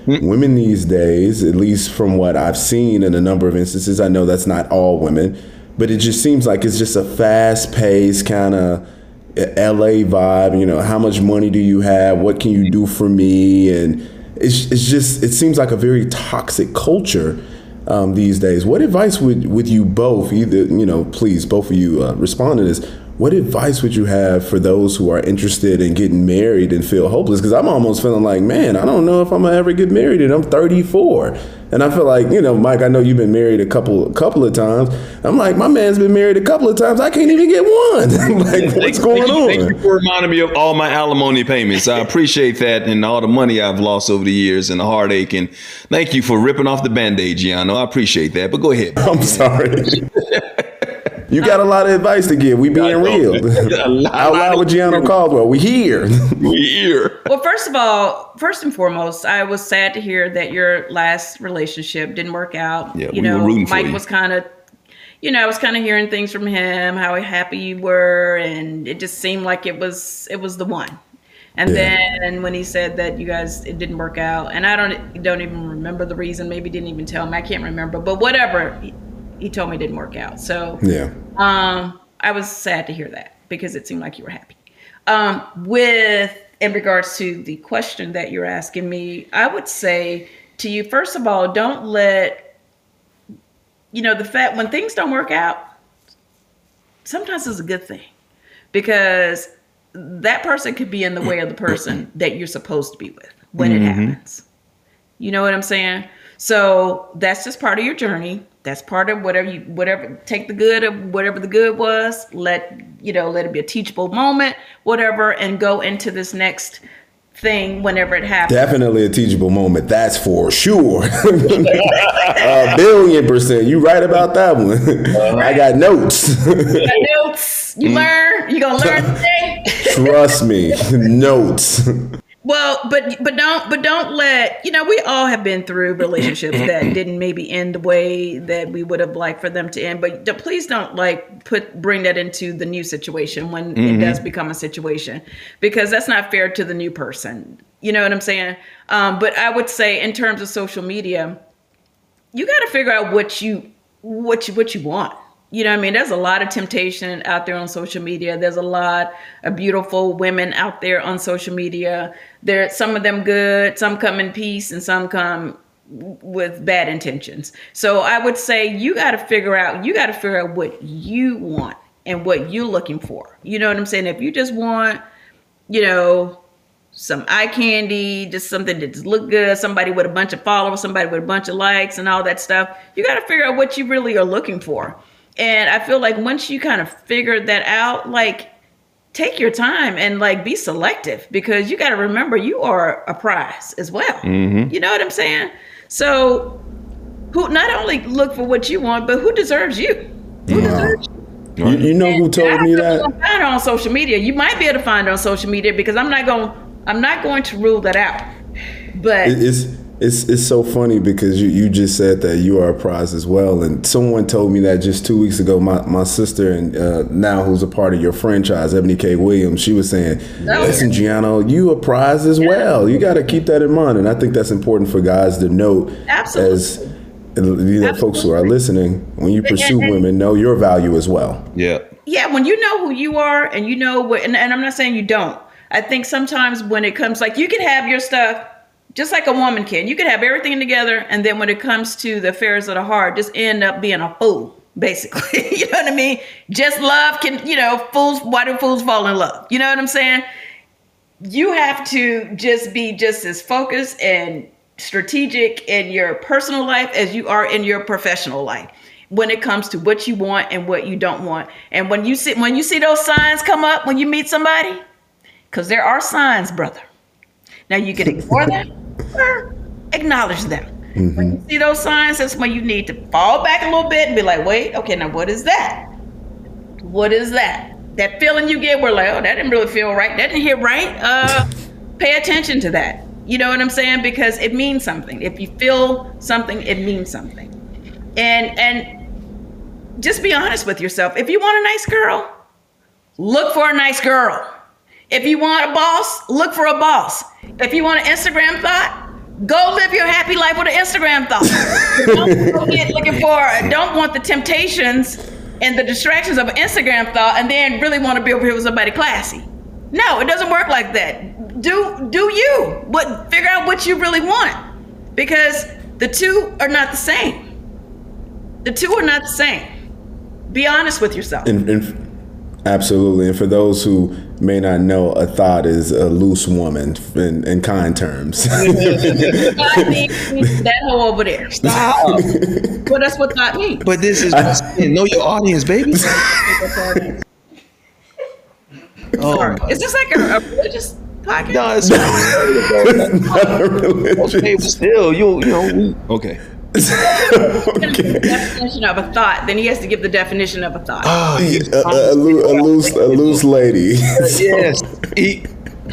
Mm-hmm. Women these days, at least from what I've seen in a number of instances, I know that's not all women, but it just seems like it's just a fast-paced kind of L A vibe. You know, how much money do you have? What can you do for me? And it's it's just, it seems like a very toxic culture um, these days. What advice would, would you both, either, you know, please, both of you uh, respond to this. What advice would you have for those who are interested in getting married and feel hopeless? Because I'm almost feeling like, man, I don't know if I'm gonna ever get married, and I'm thirty-four. And I feel like, you know, Mike, I know you've been married a couple couple of times. I'm like, my man's been married a couple of times. I can't even get one. I'm like, what's going on? Thank you for reminding me of all my alimony payments. I appreciate that, and all the money I've lost over the years and the heartache. And thank you for ripping off the Band-Aid, Gianno. I appreciate that. But go ahead. I'm sorry. You got a lot of advice to give. We being real. Out loud with Gianno Caldwell. We here. We here. Well, first of all, first and foremost, I was sad to hear that your last relationship didn't work out. Yeah, you we know, were rooting for Mike you. was kind of, you know, I was kind of hearing things from him, how happy you were, and it just seemed like it was it was the one. And Yeah. then when he said that you guys it didn't work out, and I don't don't even remember the reason. Maybe didn't even tell me. I can't remember. But whatever, he, he told me it didn't work out. So Yeah. Um, I was sad to hear that because it seemed like you were happy. Um, with in regards to the question that you're asking me, I would say to you, first of all, don't let, you know, the fact when things don't work out, sometimes it's a good thing because that person could be in the way of the person that you're supposed to be with when it happens. You know what I'm saying? So that's just part of your journey. That's part of whatever you, whatever, take the good of whatever the good was, let, you know, let it be a teachable moment, whatever, and go into this next thing whenever it happens. Definitely a teachable moment. That's for sure. A billion percent. You right about that one. I got notes. You got notes. You learn. You gonna learn today. Trust me. Notes. Well, but but don't but don't let, you know, we all have been through relationships that didn't maybe end the way that we would have liked for them to end. But d- please don't like put bring that into the new situation when it does become a situation, because that's not fair to the new person. You know what I'm saying? Um, but I would say in terms of social media, you got to figure out what you what you what you want. You know what I mean? There's a lot of temptation out there on social media. There's a lot of beautiful women out there on social media. There, some of them good, some come in peace, and some come with bad intentions. So I would say you got to figure out, you got to figure out what you want and what you're looking for. You know what I'm saying? If you just want, you know, some eye candy, just something that just look good, somebody with a bunch of followers, somebody with a bunch of likes and all that stuff, you got to figure out what you really are looking for. And I feel like once you kind of figure that out, like, take your time and like be selective, because you got to remember you are a prize as well. Mm-hmm. You know what I'm saying? So who not only look for what you want, but who deserves you? Who Wow. deserves you? You, you know who And told I don't me know if that? you're gonna find her on social media. You might be able to find her on social media, because I'm not going I'm not going to rule that out. But It- It's it's it's so funny because you, you just said that you are a prize as well, and someone told me that just two weeks ago. My my sister, and uh, now who's a part of your franchise, Ebony K. Williams, she was saying, No. "Listen, Gianno, you a prize as well. You got to keep that in mind." And I think that's important for guys to note. Absolutely. As you know, folks who are listening, when you pursue And- and- women, know your value as well. Yeah. yeah, when you know who you are and you know what, and, and I'm not saying you don't. I think sometimes when it comes, like, you can have your stuff just like a woman can. You can have everything together, and then when it comes to the affairs of the heart, just end up being a fool, basically. You know what I mean? Just love can, you know, fools, why do fools fall in love? You know what I'm saying? You have to just be just as focused and strategic in your personal life as you are in your professional life when it comes to what you want and what you don't want. And when you see when you see those signs come up when you meet somebody, because there are signs, brother. Now you can ignore them or acknowledge them. Mm-hmm. When you see those signs, that's when you need to fall back a little bit and be like, wait, okay, now what is that? What is that? That feeling you get where like, oh, that didn't really feel right. That didn't hit right. Uh, pay attention to that. You know what I'm saying? Because it means something. If you feel something, it means something. And and just be honest with yourself. If you want a nice girl, look for a nice girl. If you want a boss, look for a boss. If you want an Instagram thought, Go live your happy life with an Instagram thought. Don't go get looking for, don't want the temptations and the distractions of an Instagram thought and then really want to be over here with somebody classy. No, it doesn't work like that. Do do you. What figure out what you really want. Because the two are not the same. The two are not the same. Be honest with yourself. And, and absolutely. And for those who may not know, a thought is a loose woman in, in kind terms. Thought means that hoe over there. Stop. Well, that's what thought means. But this is know your audience, baby. Oh, Is this like a, a religious podcast? no, it's It's not a religious. okay, but still, you you know, we, okay. The definition of a thought, then he has to give the definition of a thought. Oh, a, a, loo- a loose, a loose lady. yes. He,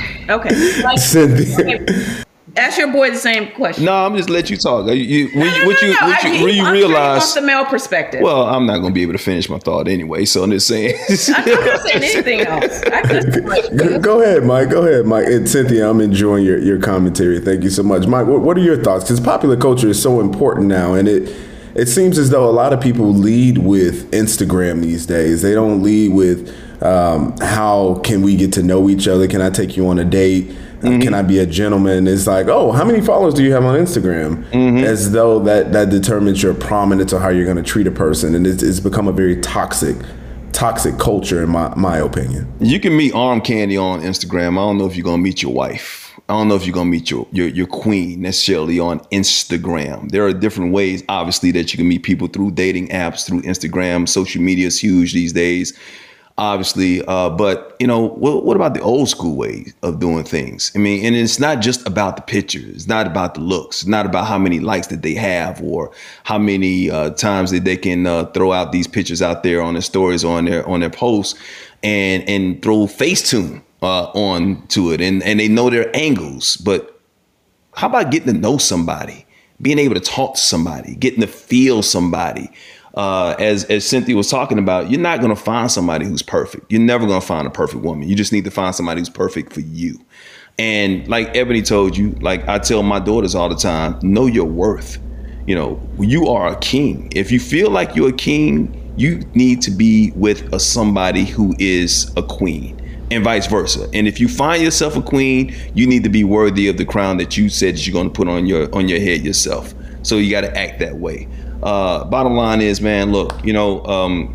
Okay. Like, Cynthia. okay. Ask your boy the same question. no, I'm just let you talk. You, you, when, No, you- no, what no, you, no. what you, I- when you I'm sure he realize. wants the male perspective. Well, I'm not going to be able to finish my thought anyway, so I'm just saying. I'm not saying anything else. I couldn't. Go, go ahead, Mike. Go ahead, Mike. And Cynthia, I'm enjoying your, your commentary. Thank you so much. Mike, what, what are your thoughts? Because popular culture is so important now, and it it seems as though a lot of people lead with Instagram these days. They don't lead with um, how can we get to know each other? Can I take you on a date? Mm-hmm. Can I be a gentleman? It's like, oh, how many followers do you have on Instagram? Mm-hmm. As though that, that determines your prominence or how you're going to treat a person. And it's, it's become a very toxic, toxic culture, in my, my opinion. You can meet arm candy on Instagram. I don't know if you're going to meet your wife. I don't know if you're going to meet your, your, your queen necessarily on Instagram. There are different ways, obviously, that you can meet people through dating apps, through Instagram. Social media is huge these days. Obviously, uh, but you know, what, what about the old school way of doing things? I mean, and it's not just about the picture. It's not about the looks. It's not about how many likes that they have or how many uh, times that they can uh, throw out these pictures out there on their stories or on their on their posts and and throw Facetune uh, on to it, and and they know their angles. But how about getting to know somebody, being able to talk to somebody, getting to feel somebody? Uh, as as Cynthia was talking about, you're not going to find somebody who's perfect. You're never going to find a perfect woman. You just need to find somebody who's perfect for you. And like Ebony told you, like I tell my daughters all the time, know your worth. You know, you are a king. If you feel like you're a king, you need to be with a somebody who is a queen, and vice versa. And if you find yourself a queen, you need to be worthy of the crown that you said that you're going to put on your on your head yourself. So you got to act that way. Uh, bottom line is, man, look, you know, um,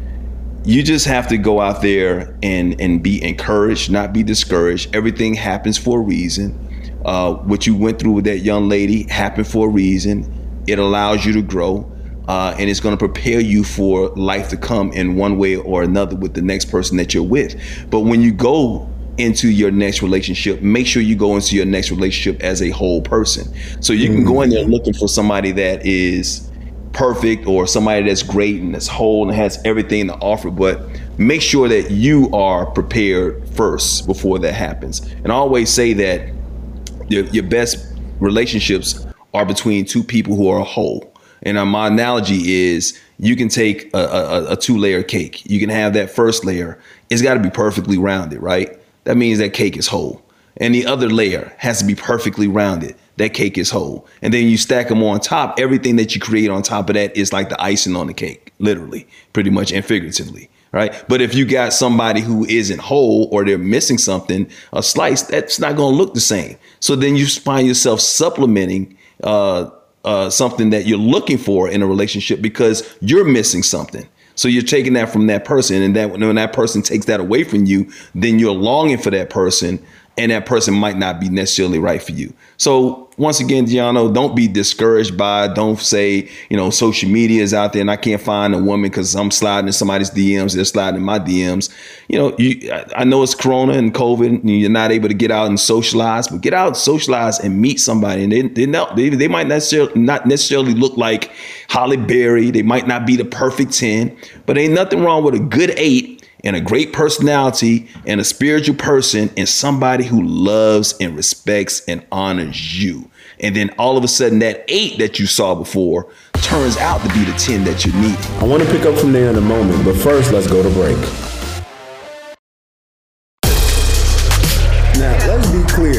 you just have to go out there and, and be encouraged, not be discouraged. Everything happens for a reason. Uh, what you went through with that young lady happened for a reason. It allows you to grow, uh, and it's going to prepare you for life to come in one way or another with the next person that you're with. But when you go into your next relationship, make sure you go into your next relationship as a whole person. So you can go in there looking for somebody that is perfect or somebody that's great and that's whole and has everything to offer, but make sure that you are prepared first before that happens. And I always say that your, your best relationships are between two people who are whole. And uh, my analogy is you can take a, a, a two-layer cake. You can have that first layer. It's got to be perfectly rounded, right? That means that cake is whole. And the other layer has to be perfectly rounded. That cake is whole. And then you stack them on top. Everything that you create on top of that is like the icing on the cake, literally, pretty much, and figuratively, right? But if you got somebody who isn't whole or they're missing something, a slice, that's not going to look the same. So then you find yourself supplementing uh, uh, something that you're looking for in a relationship because you're missing something. So you're taking that from that person, and that when that person takes that away from you, then you're longing for that person, and that person might not be necessarily right for you. So once again, Gianno, don't be discouraged by it. Don't say, you know, social media is out there and I can't find a woman because I'm sliding in somebody's D Ms. They're sliding in my D Ms. You know, you, I know it's Corona and COVID and you're not able to get out and socialize, but get out and socialize and meet somebody. And they they, know, they, they might necessarily not necessarily look like Halle Berry. They might not be the perfect ten, but ain't nothing wrong with a good eight and a great personality and a spiritual person and somebody who loves and respects and honors you. And then all of a sudden that eight that you saw before turns out to be the ten that you need. I want to pick up from there in a moment, but first let's go to break. Now, let's be clear.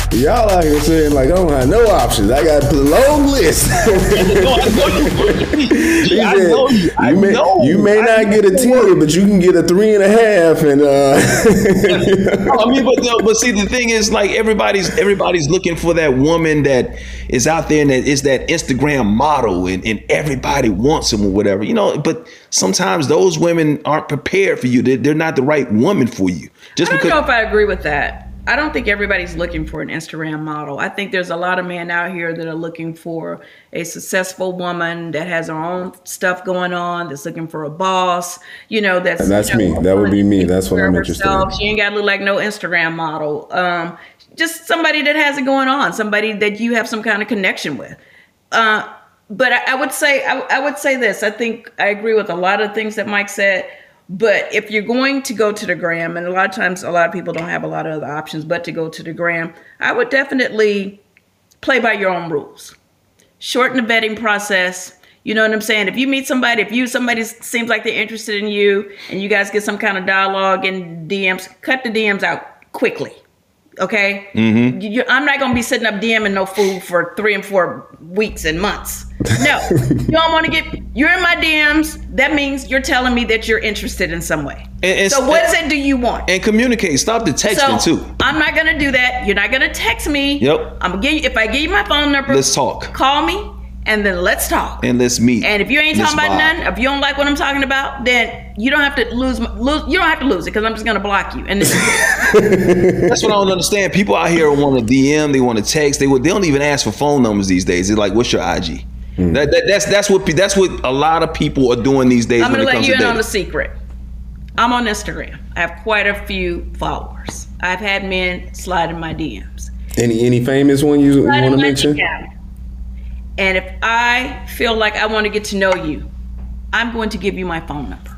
Y'all out here saying like I don't have no options. I got a long list. No, I know you. I know you. I you may, know. you may not get a ten, but you can get a three and a half. And uh, I mean, but no, but see, the thing is, like everybody's everybody's looking for that woman that is out there and that is that Instagram model, and, and everybody wants them or whatever, you know. But sometimes those women aren't prepared for you. They're, they're not the right woman for you. Just I don't because. know if I agree with that. I don't think everybody's looking for an Instagram model. I think there's a lot of men out here that are looking for a successful woman that has her own stuff going on, that's looking for a boss, you know, that's... And that's you know, me. That would be me. That's what I'm interested in. She ain't got to look like no Instagram model. Um, just somebody that has it going on, somebody that you have some kind of connection with. Uh, but I, I would say, I, I would say this. I think I agree with a lot of things that Mike said. But if you're going to go to the gram, and a lot of times a lot of people don't have a lot of other options but to go to the gram, I would definitely play by your own rules. Shorten the vetting process. You know what I'm saying? If you meet somebody, if you somebody seems like they're interested in you and you guys get some kind of dialogue and D Ms, cut the D Ms out quickly. Okay? Mm-hmm. You, I'm not going to be sitting up DMing no fool for three and four weeks and months. No. You don't want to get, you're in my D Ms. That means you're telling me that you're interested in some way. And, and, so what is it do you want? And communicate. Stop the texting so, too. I'm not going to do that. You're not going to text me. Yep. I'm going to give you, if I give you my phone number, let's talk. Call me. And then let's talk. And let's meet. And if you ain't talking about nothing, if you don't like what I'm talking about, then you don't have to lose. lose you don't have to lose it because I'm just gonna block you. And that's what I don't understand. People out here want to D M, they want to text, they would, they don't even ask for phone numbers these days. They're like, "What's your I G?" Mm. That, that, that's that's what that's what a lot of people are doing these days. I'm when gonna it let comes you to in dating. on the secret. I'm on Instagram. I have quite a few followers. I've had men slide in my D Ms. Any any famous one you, you want to mention? And if I feel like I want to get to know you, I'm going to give you my phone number.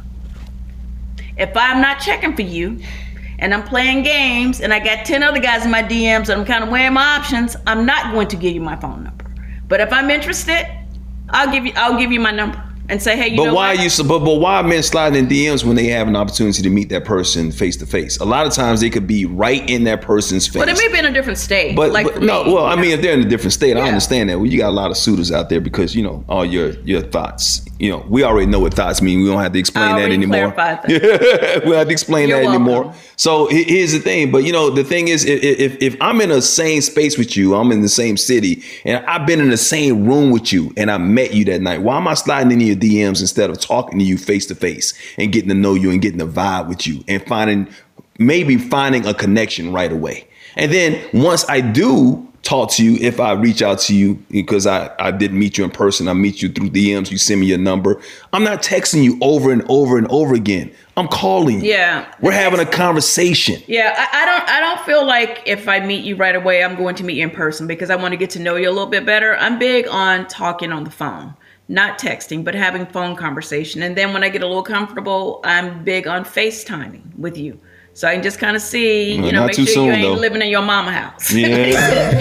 If I'm not checking for you and I'm playing games and I got ten other guys in my D Ms and I'm kind of weighing my options, I'm not going to give you my phone number. But if I'm interested, I'll give you I'll give you my number and say, hey, you but know why what? are you so, but, but why are men sliding in D Ms when they have an opportunity to meet that person face to face? A lot of times they could be right in that person's face. But it may be in a different state. But, like but for no, me, well, I mean, if they're in a different state, Yeah. I understand that. Well, you got a lot of suitors out there because, you know, all your your thoughts, you know, we already know what thoughts mean. We don't have to explain I that already anymore. clarified that. We don't have to explain You're that welcome. anymore. So he- here's the thing. But, you know, the thing is, if, if if I'm in the same space with you, I'm in the same city, and I've been in the same room with you, and I met you that night, why am I sliding into your D Ms instead of talking to you face to face and getting to know you and getting the vibe with you and finding, maybe finding a connection right away? And then once I do talk to you, if I reach out to you because I, I didn't meet you in person, I meet you through D Ms, you send me your number, I'm not texting you over and over and over again. I'm calling you. Yeah. We're having a conversation. Yeah, I, I don't I don't feel like if I meet you right away, I'm going to meet you in person because I want to get to know you a little bit better. I'm big on talking on the phone, not texting, but having phone conversation. And then when I get a little comfortable, I'm big on FaceTiming with you. So I can just kind of see, you Uh, know, not make too sure soon, you ain't though. living in your mama house. Yeah.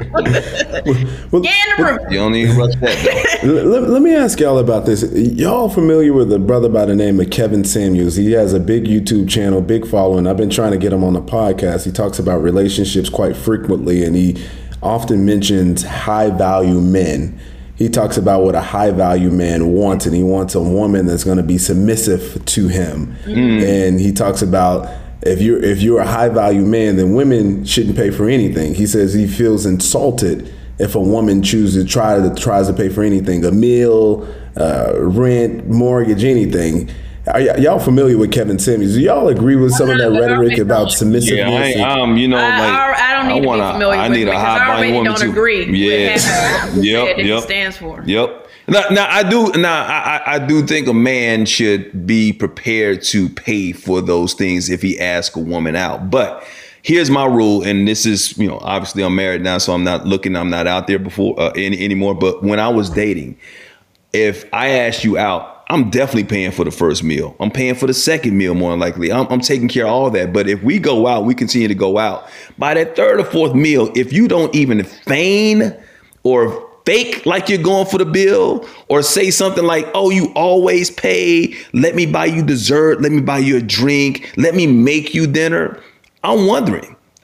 Well, Get in the room. You don't need to rush that though. Let, let me ask y'all about this. Y'all familiar with a brother by the name of Kevin Samuels? He has a big YouTube channel, big following. I've been trying to get him on the podcast. He talks about relationships quite frequently, and he often mentions high value men. He talks about what a high value man wants, and he wants a woman that's going to be submissive to him. Mm. And he talks about if you're if you're a high value man, then women shouldn't pay for anything. He says he feels insulted if a woman chooses to try to tries to pay for anything, a meal, uh, rent, mortgage, anything. Are y- y'all familiar with Kevin Samuels? Do y'all agree with some of that rhetoric about submissiveness? Yeah, I, um, you know, I, like I, I don't need I wanna, to be familiar I with need it a because high I value already woman don't too. agree Yeah, with having what yep, it yep, stands for. Yep. Now, now I do. Now I, I do think a man should be prepared to pay for those things if he asks a woman out. But here's my rule, and this is, you know, obviously I'm married now, so I'm not looking. I'm not out there before uh, any anymore. But when I was dating, if I asked you out, I'm definitely paying for the first meal. I'm paying for the second meal more than likely. I'm, I'm taking care of all that. But if we go out, we continue to go out. By that third or fourth meal, if you don't even feign or fake like you're going for the bill or say something like, oh, you always pay. Let me buy you dessert. Let me buy you a drink. Let me make you dinner. I'm wondering.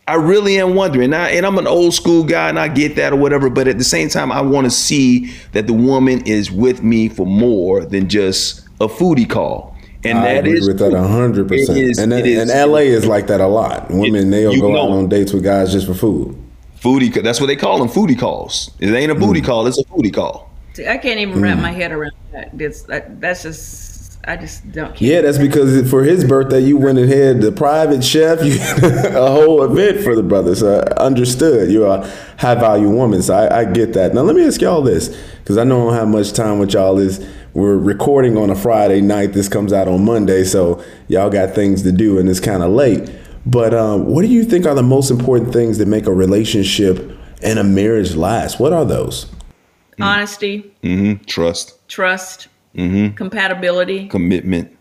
I really am wondering. I, and I'm an old school guy and I get that or whatever. But at the same time, I want to see that the woman is with me for more than just a foodie call. And I that agree is with that one hundred percent. It is, and, it is, and L A is like that a lot. Women, It- they'll you go know. out on dates with guys just for food. Foodie. That's what they call them. Foodie calls. It ain't a booty call. It's a foodie call. See, I can't even wrap my head around that. That's, that, that's just, I just don't care. Yeah, that's because for his birthday, you went and had the private chef, you a whole event for the brothers. So understood. You're a high value woman, so I, I get that. Now let me ask y'all this, because I know I don't have much time with y'all. Is we're recording on a Friday night. This comes out on Monday, so y'all got things to do, and it's kind of late. But um, what do you think are the most important things that make a relationship and a marriage last? What are those? Honesty, Mm-hmm. Trust. trust, Mm-hmm. compatibility. Commitment.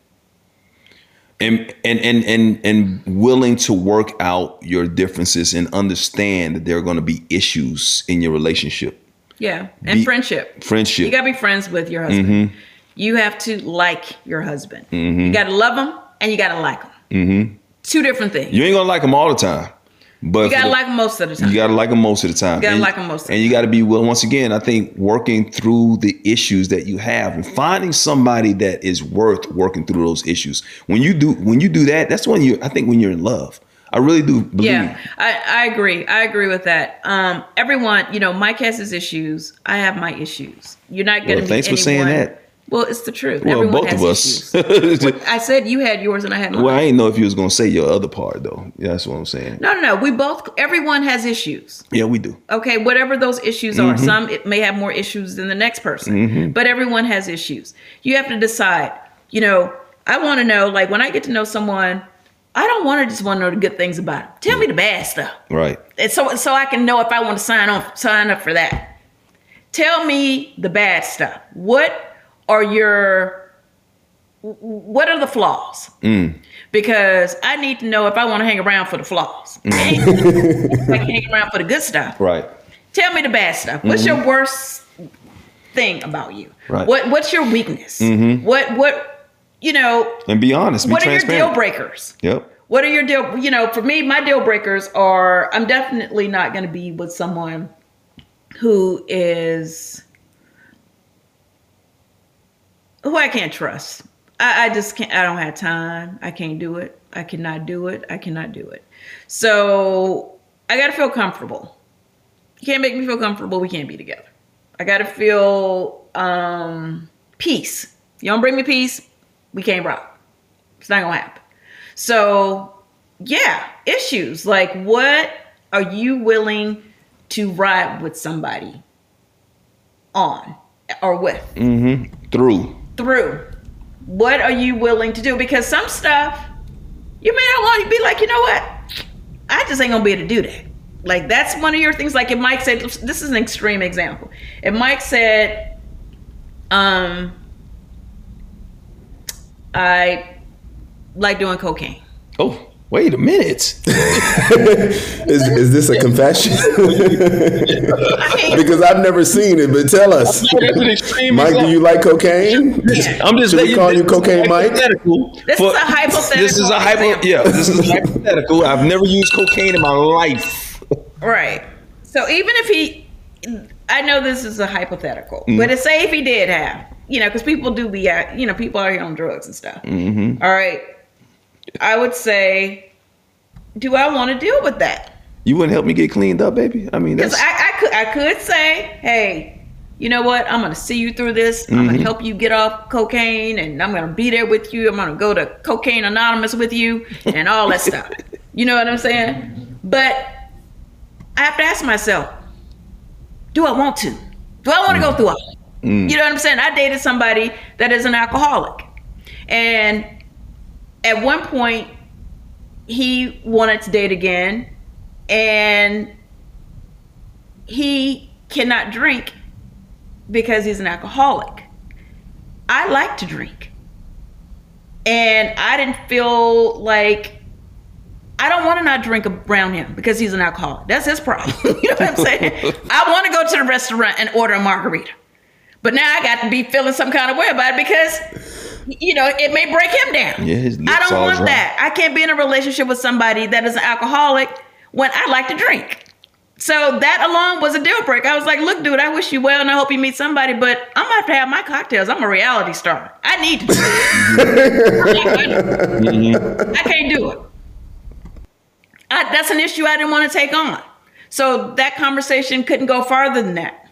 And, and and and and willing to work out your differences and understand that there are going to be issues in your relationship. Yeah. And Be- friendship. Friendship. You got to be friends with your husband. Mm-hmm. You have to like your husband. You got to love him and you got to like him. Mm-hmm. Two different things. You ain't gonna like them all the time, but You got for to the- like him most of the time. You got to like them most of the time. You gotta And- like 'em most of the And you got to be willing, once again, I think, working through the issues that you have and finding somebody that is worth working through those issues. When you do, when you do that, that's when you, I think when you're in love. I really do believe. Yeah, I, I agree. I agree with that. Um, everyone, you know, Mike has his issues. I have my issues. You're not going to Well, be thanks for saying anyone- that. Well, it's the truth. Well, Everyone both has of us. issues. I said you had yours and I had mine. Well, I didn't know if you was going to say your other part, though. Yeah, that's what I'm saying. no, no, no. We both, everyone has issues. Yeah, we do. Okay, whatever those issues are. Some it may have more issues than the next person, but everyone has issues. You have to decide. You know, I want to know. Like when I get to know someone, I don't want to just want to know the good things about them. Tell me the bad stuff, Right. and so so I can know if I want to sign on sign up for that. Tell me the bad stuff. What are your what are the flaws? Because I need to know if I want to hang around for the flaws. I can hang around for the good stuff. Right. Tell me the bad stuff. What's your worst thing about you? Right. What What's your weakness? What What you know? And be honest. Be What are your transparent. deal breakers? Yep. What are your deal? You know, for me, my deal breakers are I'm definitely not going to be with someone who is who I can't trust. I, I just can't. I don't have time. I can't do it. I cannot do it. I cannot do it. So I got to feel comfortable. You can't make me feel comfortable. We can't be together. I got to feel um, peace. You don't bring me peace, we can't rock. It's not gonna happen. So yeah, issues like what are you willing to ride with somebody on or with Mm-hmm. Through. through? What are you willing to do? Because some stuff you may not want to be like, you know what? I just ain't gonna be able to do that. Like that's one of your things. Like if Mike said, this is an extreme example. If Mike said, um, I like doing cocaine. Oh, wait a minute. Is, is this a confession? I mean, Because I've never seen it, but tell us. That's an extreme Mike, do example. you like cocaine? I'm just Should we letting call you this is Cocaine Mike? hypothetical This for- is a hypothetical This is a hypo. example. Yeah, this is hypothetical. I've never used cocaine in my life. right. So even if he, I know this is a hypothetical, Mm. but to say if he did have, you know, because people do be, out, you know, people are here on drugs and stuff. Mm-hmm. All right. I would say, do I want to deal with that? You wouldn't help me get cleaned up, baby. I mean, Because that's I, I could, I could say, hey, you know what? I'm going to see you through this. I'm going to help you get off cocaine, and I'm going to be there with you. I'm going to go to Cocaine Anonymous with you, and all that stuff. You know what I'm saying? But I have to ask myself, do I want to? Do I want to go through all that? You know what I'm saying? I dated somebody that is an alcoholic, and at one point, he wanted to date again, and he cannot drink because he's an alcoholic. I like to drink, and I didn't feel like I don't want to not drink around him because he's an alcoholic. That's his problem. You know what I'm saying? I want to go to the restaurant and order a margarita, but now I got to be feeling some kind of way about it because, you know, it may break him down. Yeah, his lips I don't all want dry. that. I can't be in a relationship with somebody that is an alcoholic when I like to drink. So that alone was a deal breaker. I was like, look, dude, I wish you well and I hope you meet somebody, but I'm gonna have to have my cocktails. I'm a reality star. I need to do it. I can't do it. I, that's an issue I didn't want to take on. So that conversation couldn't go farther than that.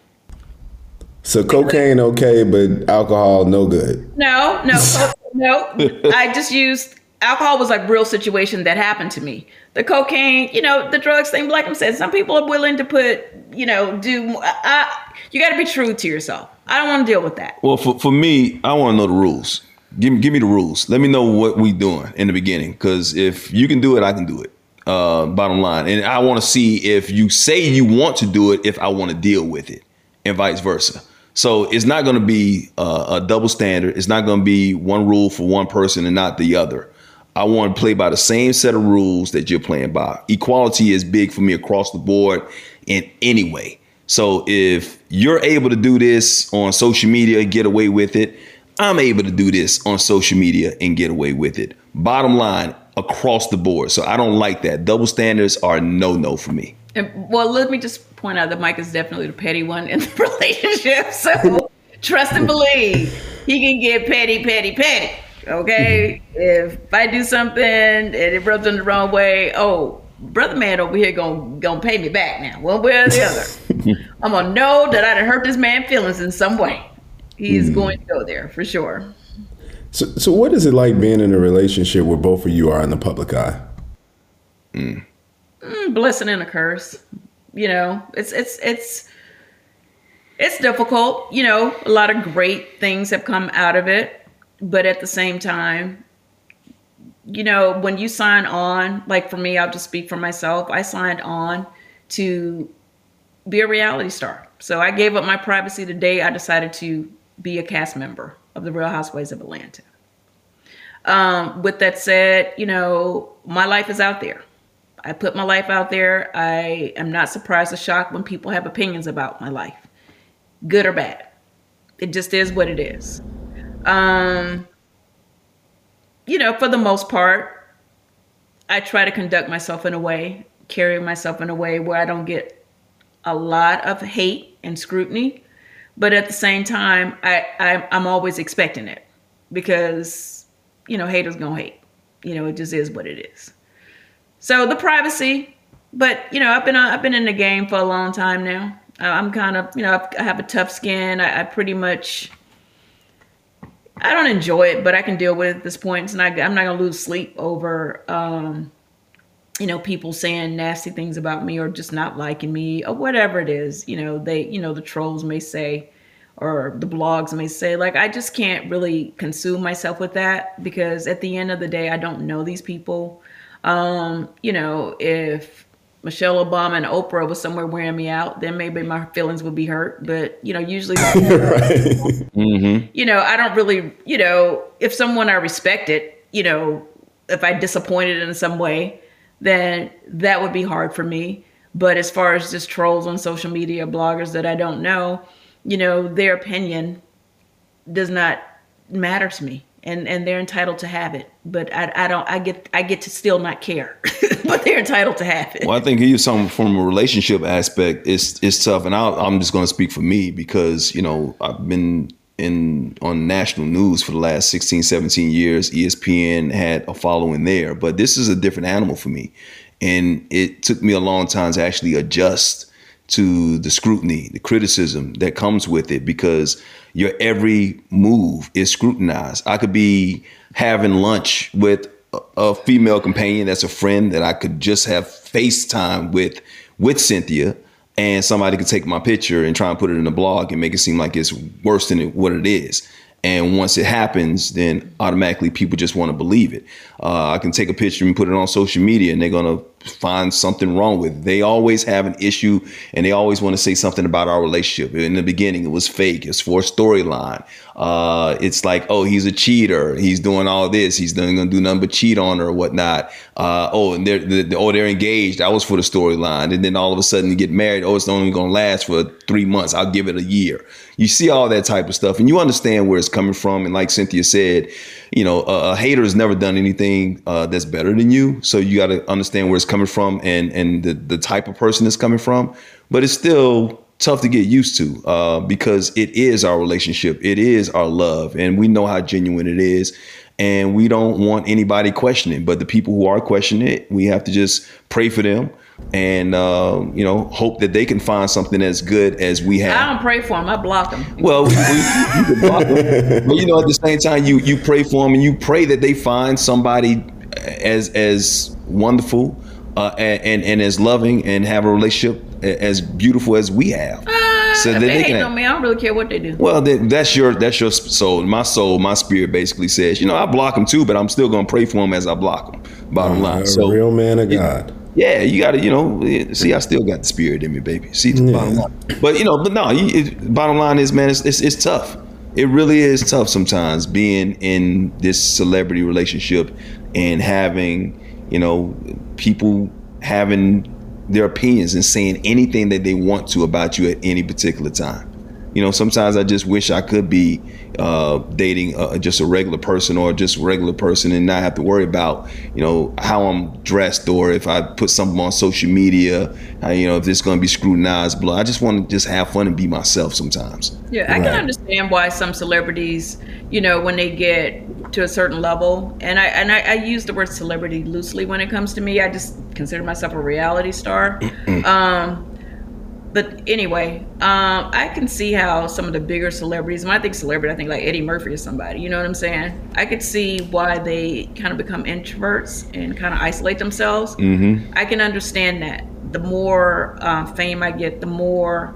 So cocaine okay, but alcohol no good. No, no, no. I just used alcohol was like real situation that happened to me. The cocaine, you know, the drugs thing, like I said, some people are willing to put, you know, do, I, you got to be true to yourself. I don't want to deal with that. Well, for, for me, I want to know the rules. Give me, give me the rules. Let me know what we doing in the beginning. Because if you can do it, I can do it. Uh, bottom line. And I want to see if you say you want to do it, if I want to deal with it and vice versa. So it's not going to be uh, a double standard. It's not going to be one rule for one person and not the other. I want to play by the same set of rules that you're playing by. Equality is big for me across the board in any way. So if you're able to do this on social media, get away with it, I'm able to do this on social media and get away with it. Bottom line, across the board. So I don't like that. Double standards are no-no for me. And, well, let me just point out that Mike is definitely the petty one in the relationship. So trust and believe. He can get petty, petty, petty. Okay, if I do something and it rubs him the wrong way, oh, brother man over here gonna gonna pay me back now, one way or the other. I'm gonna know that I done hurt this man's feelings in some way. He is mm. going to go there for sure. So, so what is it like being in a relationship where both of you are in the public eye? Mm. Mm, blessing and a curse. You know, it's it's it's it's difficult. You know, a lot of great things have come out of it. But at the same time, you know, when you sign on, like for me, I'll just speak for myself. I signed on to be a reality star. So I gave up my privacy the day I decided to be a cast member of The Real Housewives of Atlanta. Um, with that said, you know, my life is out there. I put my life out there. I am not surprised or shocked when people have opinions about my life, good or bad. It just is what it is. Um, you know, for the most part, I try to conduct myself in a way, carry myself in a way where I don't get a lot of hate and scrutiny. But at the same time, I, I, I'm always expecting it because, you know, haters gonna hate. You know, it just is what it is. So the privacy, but, you know, I've been, I've been in the game for a long time now. I'm kind of, you know, I have a tough skin. I, I pretty much... I don't enjoy it, but I can deal with it at this point. It's not, I'm not going to lose sleep over, um, you know, people saying nasty things about me or just not liking me or whatever it is. You know, they, you know, the trolls may say, or the blogs may say, like, I just can't really consume myself with that because at the end of the day, I don't know these people. Um, you know, if Michelle Obama and Oprah was somewhere wearing me out, then maybe my feelings would be hurt. But, you know, usually, right. mm-hmm. you know, I don't really, you know, if someone I respected, you know, if I disappointed in some way, then that would be hard for me. But as far as just trolls on social media, bloggers that I don't know, you know, their opinion does not matter to me. And and they're entitled to have it, but I I don't I get I get to still not care, but they're entitled to have it. Well, I think you some from a relationship aspect, it's it's tough, and I'll, I'm just going to speak for me because you know I've been in on national news for the last sixteen, seventeen years. E S P N had a following there, but this is a different animal for me, and it took me a long time to actually adjust to the scrutiny, the criticism that comes with it, because your every move is scrutinized. I could be having lunch with a, a female companion that's a friend that I could just have FaceTime with, with Cynthia, and somebody could take my picture and try and put it in a blog and make it seem like it's worse than it, what it is. And once it happens, then automatically people just want to believe it. Uh, I can take a picture and put it on social media and they're going to find something wrong with it. They always have an issue and they always want to say something about our relationship. In the beginning, it was fake. It's for a storyline. Uh, it's like, oh, he's a cheater. He's doing all this. He's going to do nothing but cheat on her or whatnot. Uh, oh, and they're, they're, oh, they're engaged. That was for the storyline. And then all of a sudden you get married. Oh, it's only going to last for three months. I'll give it a year. You see all that type of stuff and you understand where it's coming from. And like Cynthia said, you know, a, a hater has never done anything uh, that's better than you. So you got to understand where it's coming from and and the, the type of person it's coming from, but it's still tough to get used to uh, because it is our relationship. It is our love. And we know how genuine it is. And we don't want anybody questioning. But the people who are questioning it, we have to just pray for them and, uh, you know, hope that they can find something as good as we have. I don't pray for them. I block them. Well, we, we, you can block them. But, you know, at the same time, you, you pray for them and you pray that they find somebody as as wonderful uh, and, and, and as loving and have a relationship as beautiful as we have. Uh, so if that they, they hate can, on me, I don't really care what they do. well, then that's your that's your soul. My soul, my spirit basically says, you know, I block them too, but I'm still going to pray for them as I block them. Bottom Uh, line. a So real man of it- God. Yeah, you got to, you know, see, I still got the spirit in me, baby. See, the Yeah. bottom line. But, you know, but no, you, it, bottom line is, man, it's, it's it's tough. It really is tough sometimes being in this celebrity relationship and having, you know, people having their opinions and saying anything that they want to about you at any particular time. You know, sometimes I just wish I could be uh, dating uh, just a regular person or just a regular person and not have to worry about, you know, how I'm dressed or if I put something on social media, uh, you know, if it's going to be scrutinized. Blah. I just want to just have fun and be myself sometimes. Yeah, I Right. can understand why some celebrities, you know, when they get to a certain level, and I and I, I use the word celebrity loosely when it comes to me. I just consider myself a reality star. um, but anyway, um, I can see how some of the bigger celebrities, when I think celebrity, I think like Eddie Murphy or somebody, you know what I'm saying? I could see why they kind of become introverts and kind of isolate themselves. Mm-hmm. I can understand that. The more uh, fame I get, the more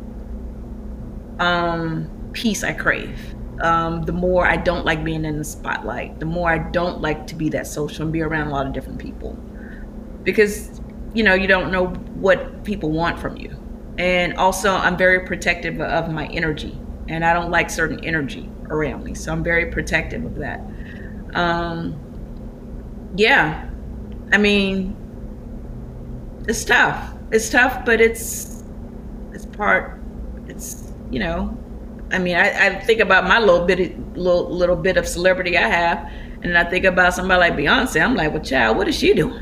um, peace I crave. Um, the more I don't like being in the spotlight, the more I don't like to be that social and be around a lot of different people. Because, you know, you don't know what people want from you. And also, I'm very protective of my energy. And I don't like certain energy around me. So I'm very protective of that. Um, yeah. I mean, it's tough. It's tough, but it's it's part, it's, you know, I mean, I, I think about my little bit, little, little bit of celebrity I have, and I think about somebody like Beyonce. I'm like, well, child, what is she doing?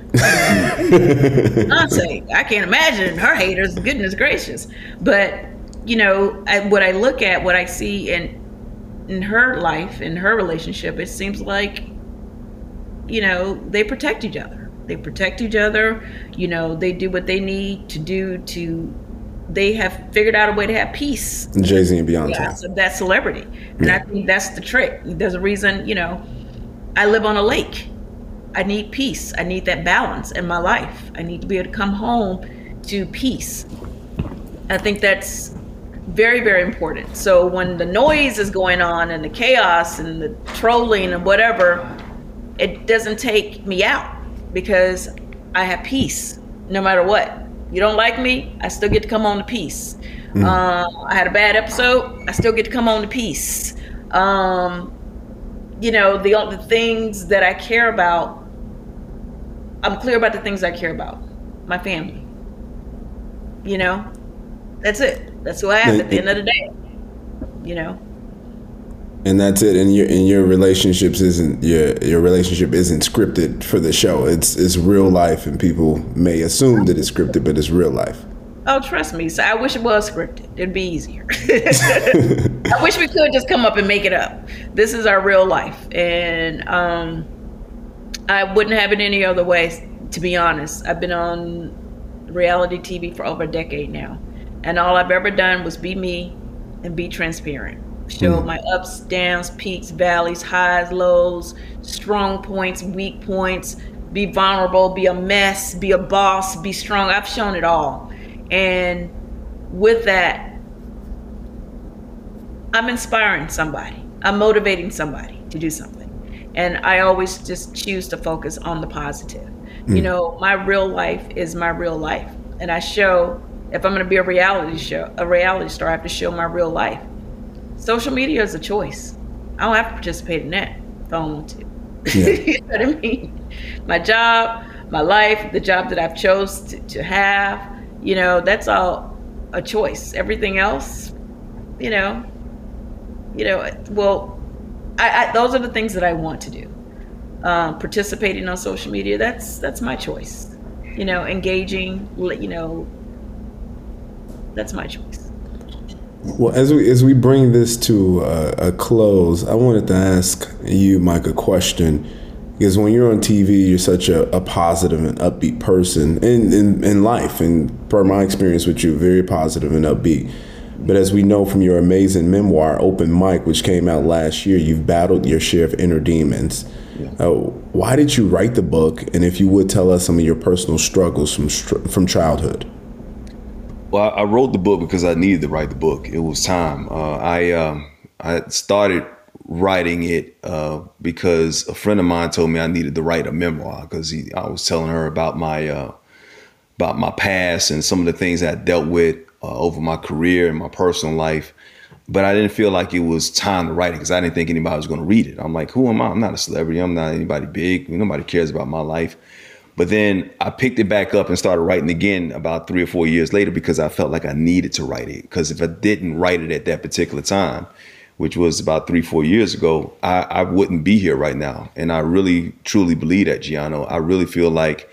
Beyonce, I can't imagine her haters. Goodness gracious! But you know, I, what I look at, what I see in in her life, in her relationship, it seems like, you know, they protect each other. They protect each other. You know, they do what they need to do to. They have figured out a way to have peace. Jay-Z and Beyonce. Yeah, so that's celebrity. And I think that's the trick. There's a reason, you know, I live on a lake. I need peace. I need that balance in my life. I need to be able to come home to peace. I think that's very, very important. So when the noise is going on and the chaos and the trolling and whatever, it doesn't take me out because I have peace no matter what. You don't like me, I still get to come on to peace. Mm. Uh, I had a bad episode, I still get to come on to peace. Um, you know, the, the things that I care about, I'm clear about the things I care about. My family. You know, that's it. That's who I am at the end of the day. You know. And that's it. And your and your relationships isn't your your relationship isn't scripted for the show. It's it's real life, and people may assume that it's scripted, but it's real life. Oh, trust me. So I wish it was scripted. It'd be easier. I wish we could just come up and make it up. This is our real life, and um, I wouldn't have it any other way. To be honest, I've been on reality T V for over a decade now, and all I've ever done was be me and be transparent. Show mm. my ups, downs, peaks, valleys, highs, lows, strong points, weak points, be vulnerable, be a mess, be a boss, be strong. I've shown it all. And with that, I'm inspiring somebody. I'm motivating somebody to do something. And I always just choose to focus on the positive. Mm. You know, my real life is my real life. And I show, if I'm going to be a reality show, a reality star, I have to show my real life. Social media is a choice. I don't have to participate in that if I don't want to. Yeah. You know what I mean? My job, my life, the job that I've chose to, to have, you know, that's all a choice. Everything else, you know, you know, well, I, I, those are the things that I want to do. Um, participating on social media, that's that's my choice. you know, engaging, you know, that's my choice. Well, as we as we bring this to a, a close, I wanted to ask you, Mike, a question. Because when you're on T V, you're such a, a positive and upbeat person in, in, in life. And per my experience with you, very positive and upbeat. But as we know from your amazing memoir, Open Mic, which came out last year, you've battled your share of inner demons. Yeah. Uh, why did you write the book? And if you would tell us some of your personal struggles from from childhood. Well, I wrote the book because I needed to write the book. It was time. Uh, I um, I started writing it uh, because a friend of mine told me I needed to write a memoir because I was telling her about my uh, about my past and some of the things I dealt with uh, over my career and my personal life. But I didn't feel like it was time to write it because I didn't think anybody was going to read it. I'm like, who am I? I'm not a celebrity. I'm not anybody big. Nobody cares about my life. But then I picked it back up and started writing again about three or four years later because I felt like I needed to write it. Because if I didn't write it at that particular time, which was about three, four years ago, I, I wouldn't be here right now. And I really, truly believe that, Gianno. I really feel like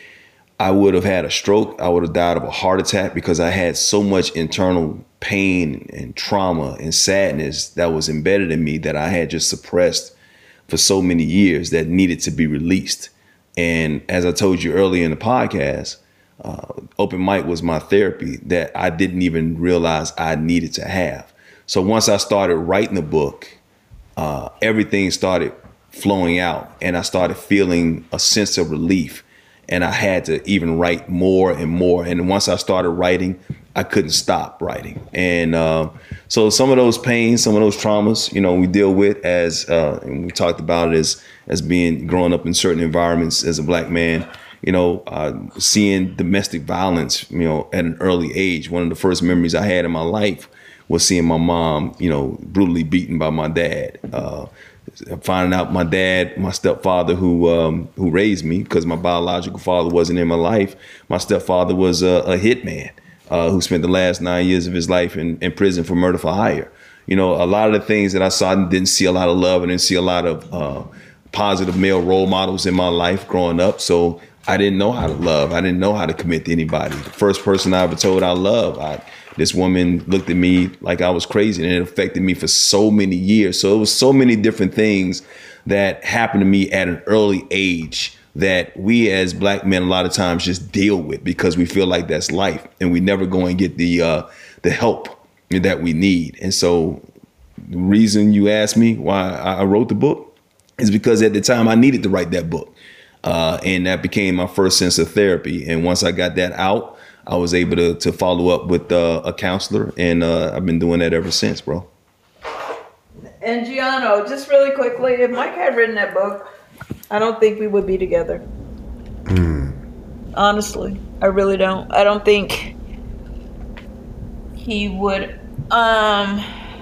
I would have had a stroke. I would have died of a heart attack because I had so much internal pain and trauma and sadness that was embedded in me that I had just suppressed for so many years that needed to be released. And as I told you earlier in the podcast, uh, Open Mic was my therapy that I didn't even realize I needed to have. So once I started writing the book, uh, everything started flowing out and I started feeling a sense of relief. And I had to even write more and more. And once I started writing, I couldn't stop writing. And uh, so some of those pains, some of those traumas, you know, we deal with as, uh, and we talked about it as, as being growing up in certain environments as a black man, you know, uh, seeing domestic violence, you know, at an early age. One of the first memories I had in my life was seeing my mom, you know, brutally beaten by my dad. Uh, finding out my dad, my stepfather who um, who raised me, because my biological father wasn't in my life. My stepfather was a, a hitman uh, who spent the last nine years of his life in, in prison for murder for hire. You know, a lot of the things that I saw, I didn't see a lot of love and didn't see a lot of uh, positive male role models in my life growing up. So I didn't know how to love. I didn't know how to commit to anybody. The first person I ever told I love, I This woman looked at me like I was crazy, and it affected me for so many years. So it was so many different things that happened to me at an early age that we as black men a lot of times just deal with because we feel like that's life and we never go and get the uh, the help that we need. And so the reason you asked me why I wrote the book is because at the time I needed to write that book. Uh, and that became my first sense of therapy. And once I got that out, I was able to to follow up with uh, a counselor, and uh, I've been doing that ever since, bro. And Gianno, just really quickly, if Mike had written that book, I don't think we would be together. Mm. Honestly, I really don't. I don't think he would. Um,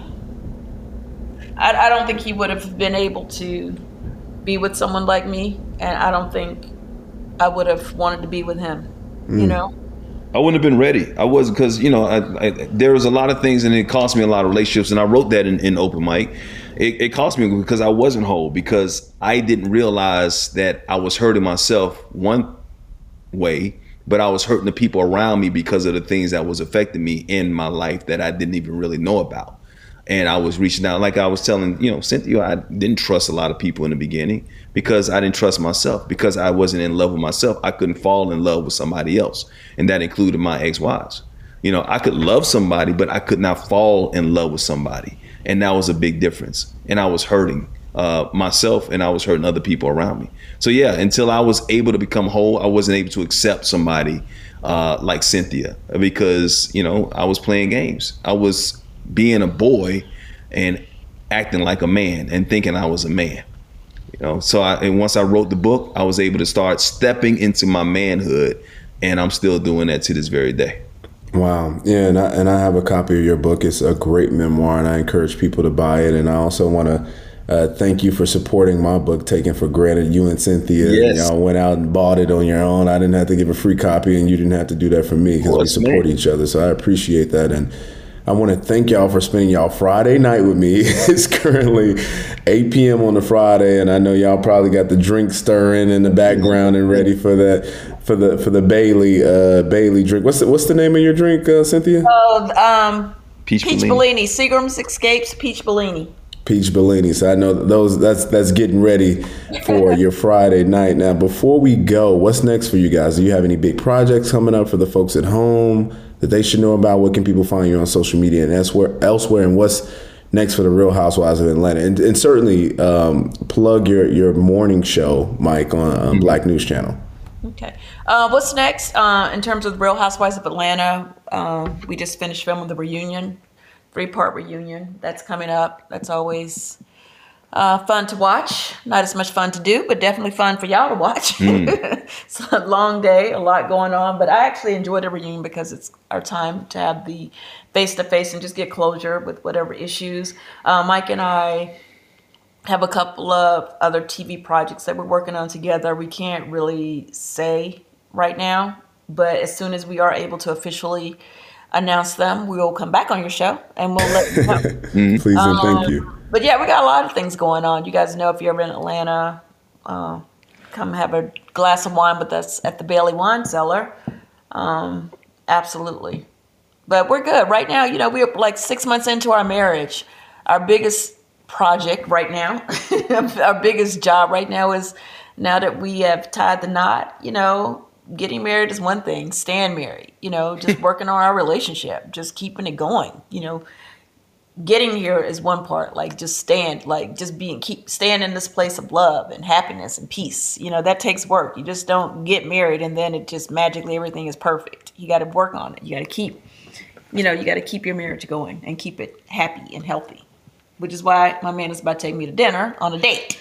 I, I don't think he would have been able to be with someone like me, and I don't think I would have wanted to be with him. Mm. You know. I wouldn't have been ready. I wasn't, because, you know, I, I, there was a lot of things and it cost me a lot of relationships. And I wrote that in, in Open Mic. It, it cost me because I wasn't whole, because I didn't realize that I was hurting myself one way, but I was hurting the people around me because of the things that was affecting me in my life that I didn't even really know about. And I was reaching out, like I was telling, you know, Cynthia, I didn't trust a lot of people in the beginning because I didn't trust myself, because I wasn't in love with myself. I couldn't fall in love with somebody else. And that included my ex-wives. You know, I could love somebody, but I could not fall in love with somebody. And that was a big difference. And I was hurting uh, myself, and I was hurting other people around me. So, yeah, until I was able to become whole, I wasn't able to accept somebody uh, like Cynthia, because, you know, I was playing games. I was being a boy and acting like a man and thinking I was a man, you know. So I, and once I wrote the book, I was able to start stepping into my manhood, and I'm still doing that to this very day. Wow. Yeah. And I, and I have a copy of your book. It's a great memoir, and I encourage people to buy it. And I also want to uh, thank you for supporting my book, Taken for Granted. You and Cynthia, yes. y'all went out and bought it on your own. I didn't have to give a free copy, and you didn't have to do that for me, because we support man. each other. So I appreciate that. And I want to thank y'all for spending y'all Friday night with me. It's currently eight p.m. on a Friday, and I know y'all probably got the drink stirring in the background and ready for that for the for the Bailey uh, Bailey drink. What's the, what's the name of your drink, uh, Cynthia? Oh, um, Peach, Peach Bellini. Seagram's Escapes Peach Bellini. Peach Bellini. So I know those. That's that's getting ready for your Friday night. Now, before we go, what's next for you guys? Do you have any big projects coming up for the folks at home that they should know about? What can people find you on social media and elsewhere? Elsewhere, and what's next for the Real Housewives of Atlanta? And, and certainly um, plug your your morning show, Mike, on um, mm-hmm. Black News Channel. Okay. Uh, what's next uh, in terms of the Real Housewives of Atlanta? Uh, we just finished filming the reunion, three-part reunion. That's coming up. That's always uh, fun to watch. Not as much fun to do, but definitely fun for y'all to watch. Mm. It's a long day, a lot going on. But I actually enjoy the reunion because it's our time to have the face-to-face and just get closure with whatever issues. Uh, Mike and I have a couple of other T V projects that we're working on together. We can't really say right now, but as soon as we are able to officially announce them, we will come back on your show and we'll let you know. mm, please and um, thank you. But yeah, we got a lot of things going on. You guys know if you're ever in Atlanta, uh, come have a glass of wine with us at the Bailey Wine Cellar. Um, absolutely. But we're good. Right now, you know, we're like six months into our marriage. Our biggest project right now, our biggest job right now is, now that we have tied the knot, you know, getting married is one thing, staying married, you know, just working on our relationship, just keeping it going, you know. Getting here is one part, like just stand, like just being, keep staying in this place of love and happiness and peace. You know, that takes work. You just don't get married and then it just magically everything is perfect. You got to work on it. You got to keep, you know, you got to keep your marriage going and keep it happy and healthy, which is why my man is about to take me to dinner on a date.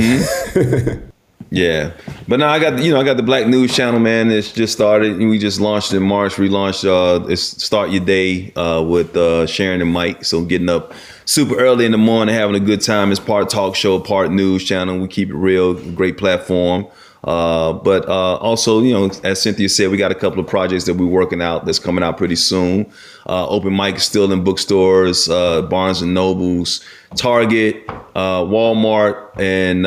Mm-hmm. Yeah, but now I got, you know, I got the Black News Channel, man. It's just started. We just launched in March. We launched uh, it's Start Your Day uh, with uh, Sharon and Mike. So getting up super early in the morning, having a good time. It's part talk show, part news channel. We keep it real, great platform. Uh, but uh, also, you know, as Cynthia said, we got a couple of projects that we're working out that's coming out pretty soon. Uh, open mic is still in bookstores, uh, Barnes and Nobles, Target, uh, Walmart, and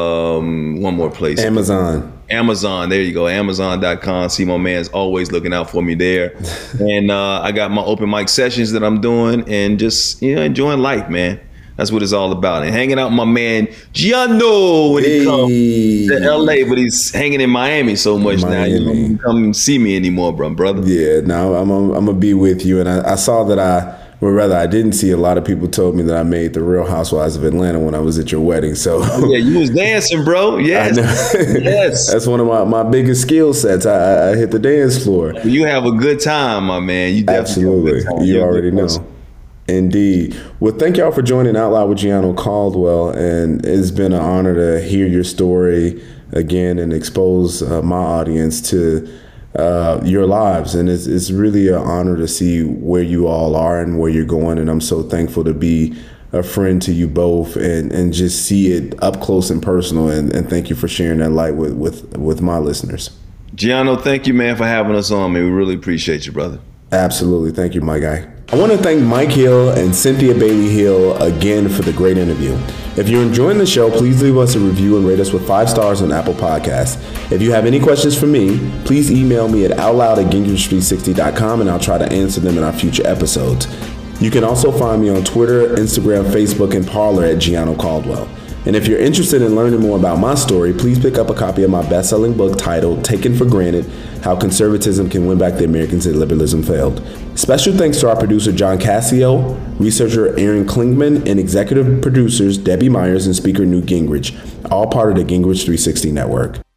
um, one more place. Amazon. Amazon. There you go. Amazon dot com. See, my man's always looking out for me there. And uh, I got my open mic sessions that I'm doing and just, you know, enjoying life, man. That's what it's all about. And hanging out with my man Gianno when he hey. comes to L A, but he's hanging in Miami so much Miami. now. You don't come and see me anymore, bro, brother. Yeah, no, I'm I'm, I'm gonna be with you. And I, I saw that I, well, rather I didn't see. A lot of people told me that I made the Real Housewives of Atlanta when I was at your wedding. So oh, yeah, you was dancing, bro. Yes, yes. That's one of my, my biggest skill sets. I, I hit the dance floor. You have a good time, my man. You absolutely. You You're already know. Person. Indeed. Well, thank y'all for joining Out Loud with Gianno Caldwell. And it's been an honor to hear your story again and expose uh, my audience to uh, your lives. And it's, it's really an honor to see where you all are and where you're going. And I'm so thankful to be a friend to you both and, and just see it up close and personal. And, and thank you for sharing that light with, with, with my listeners. Gianno, thank you, man, for having us on, man. We really appreciate you, brother. Absolutely. Thank you, my guy. I want to thank Mike Hill and Cynthia Bailey Hill again for the great interview. If you're enjoying the show, please leave us a review and rate us with five stars on Apple Podcasts. If you have any questions for me, please email me at outloud at gingrich three sixty dot com and I'll try to answer them in our future episodes. You can also find me on Twitter, Instagram, Facebook, and Parler at Gianno Caldwell. And if you're interested in learning more about my story, please pick up a copy of my best-selling book titled Taken for Granted, How Conservatism Can Win Back the Americans That Liberalism Failed. Special thanks to our producer, John Cassio, researcher Aaron Klingman, and executive producers Debbie Myers and speaker Newt Gingrich, all part of the Gingrich three sixty Network.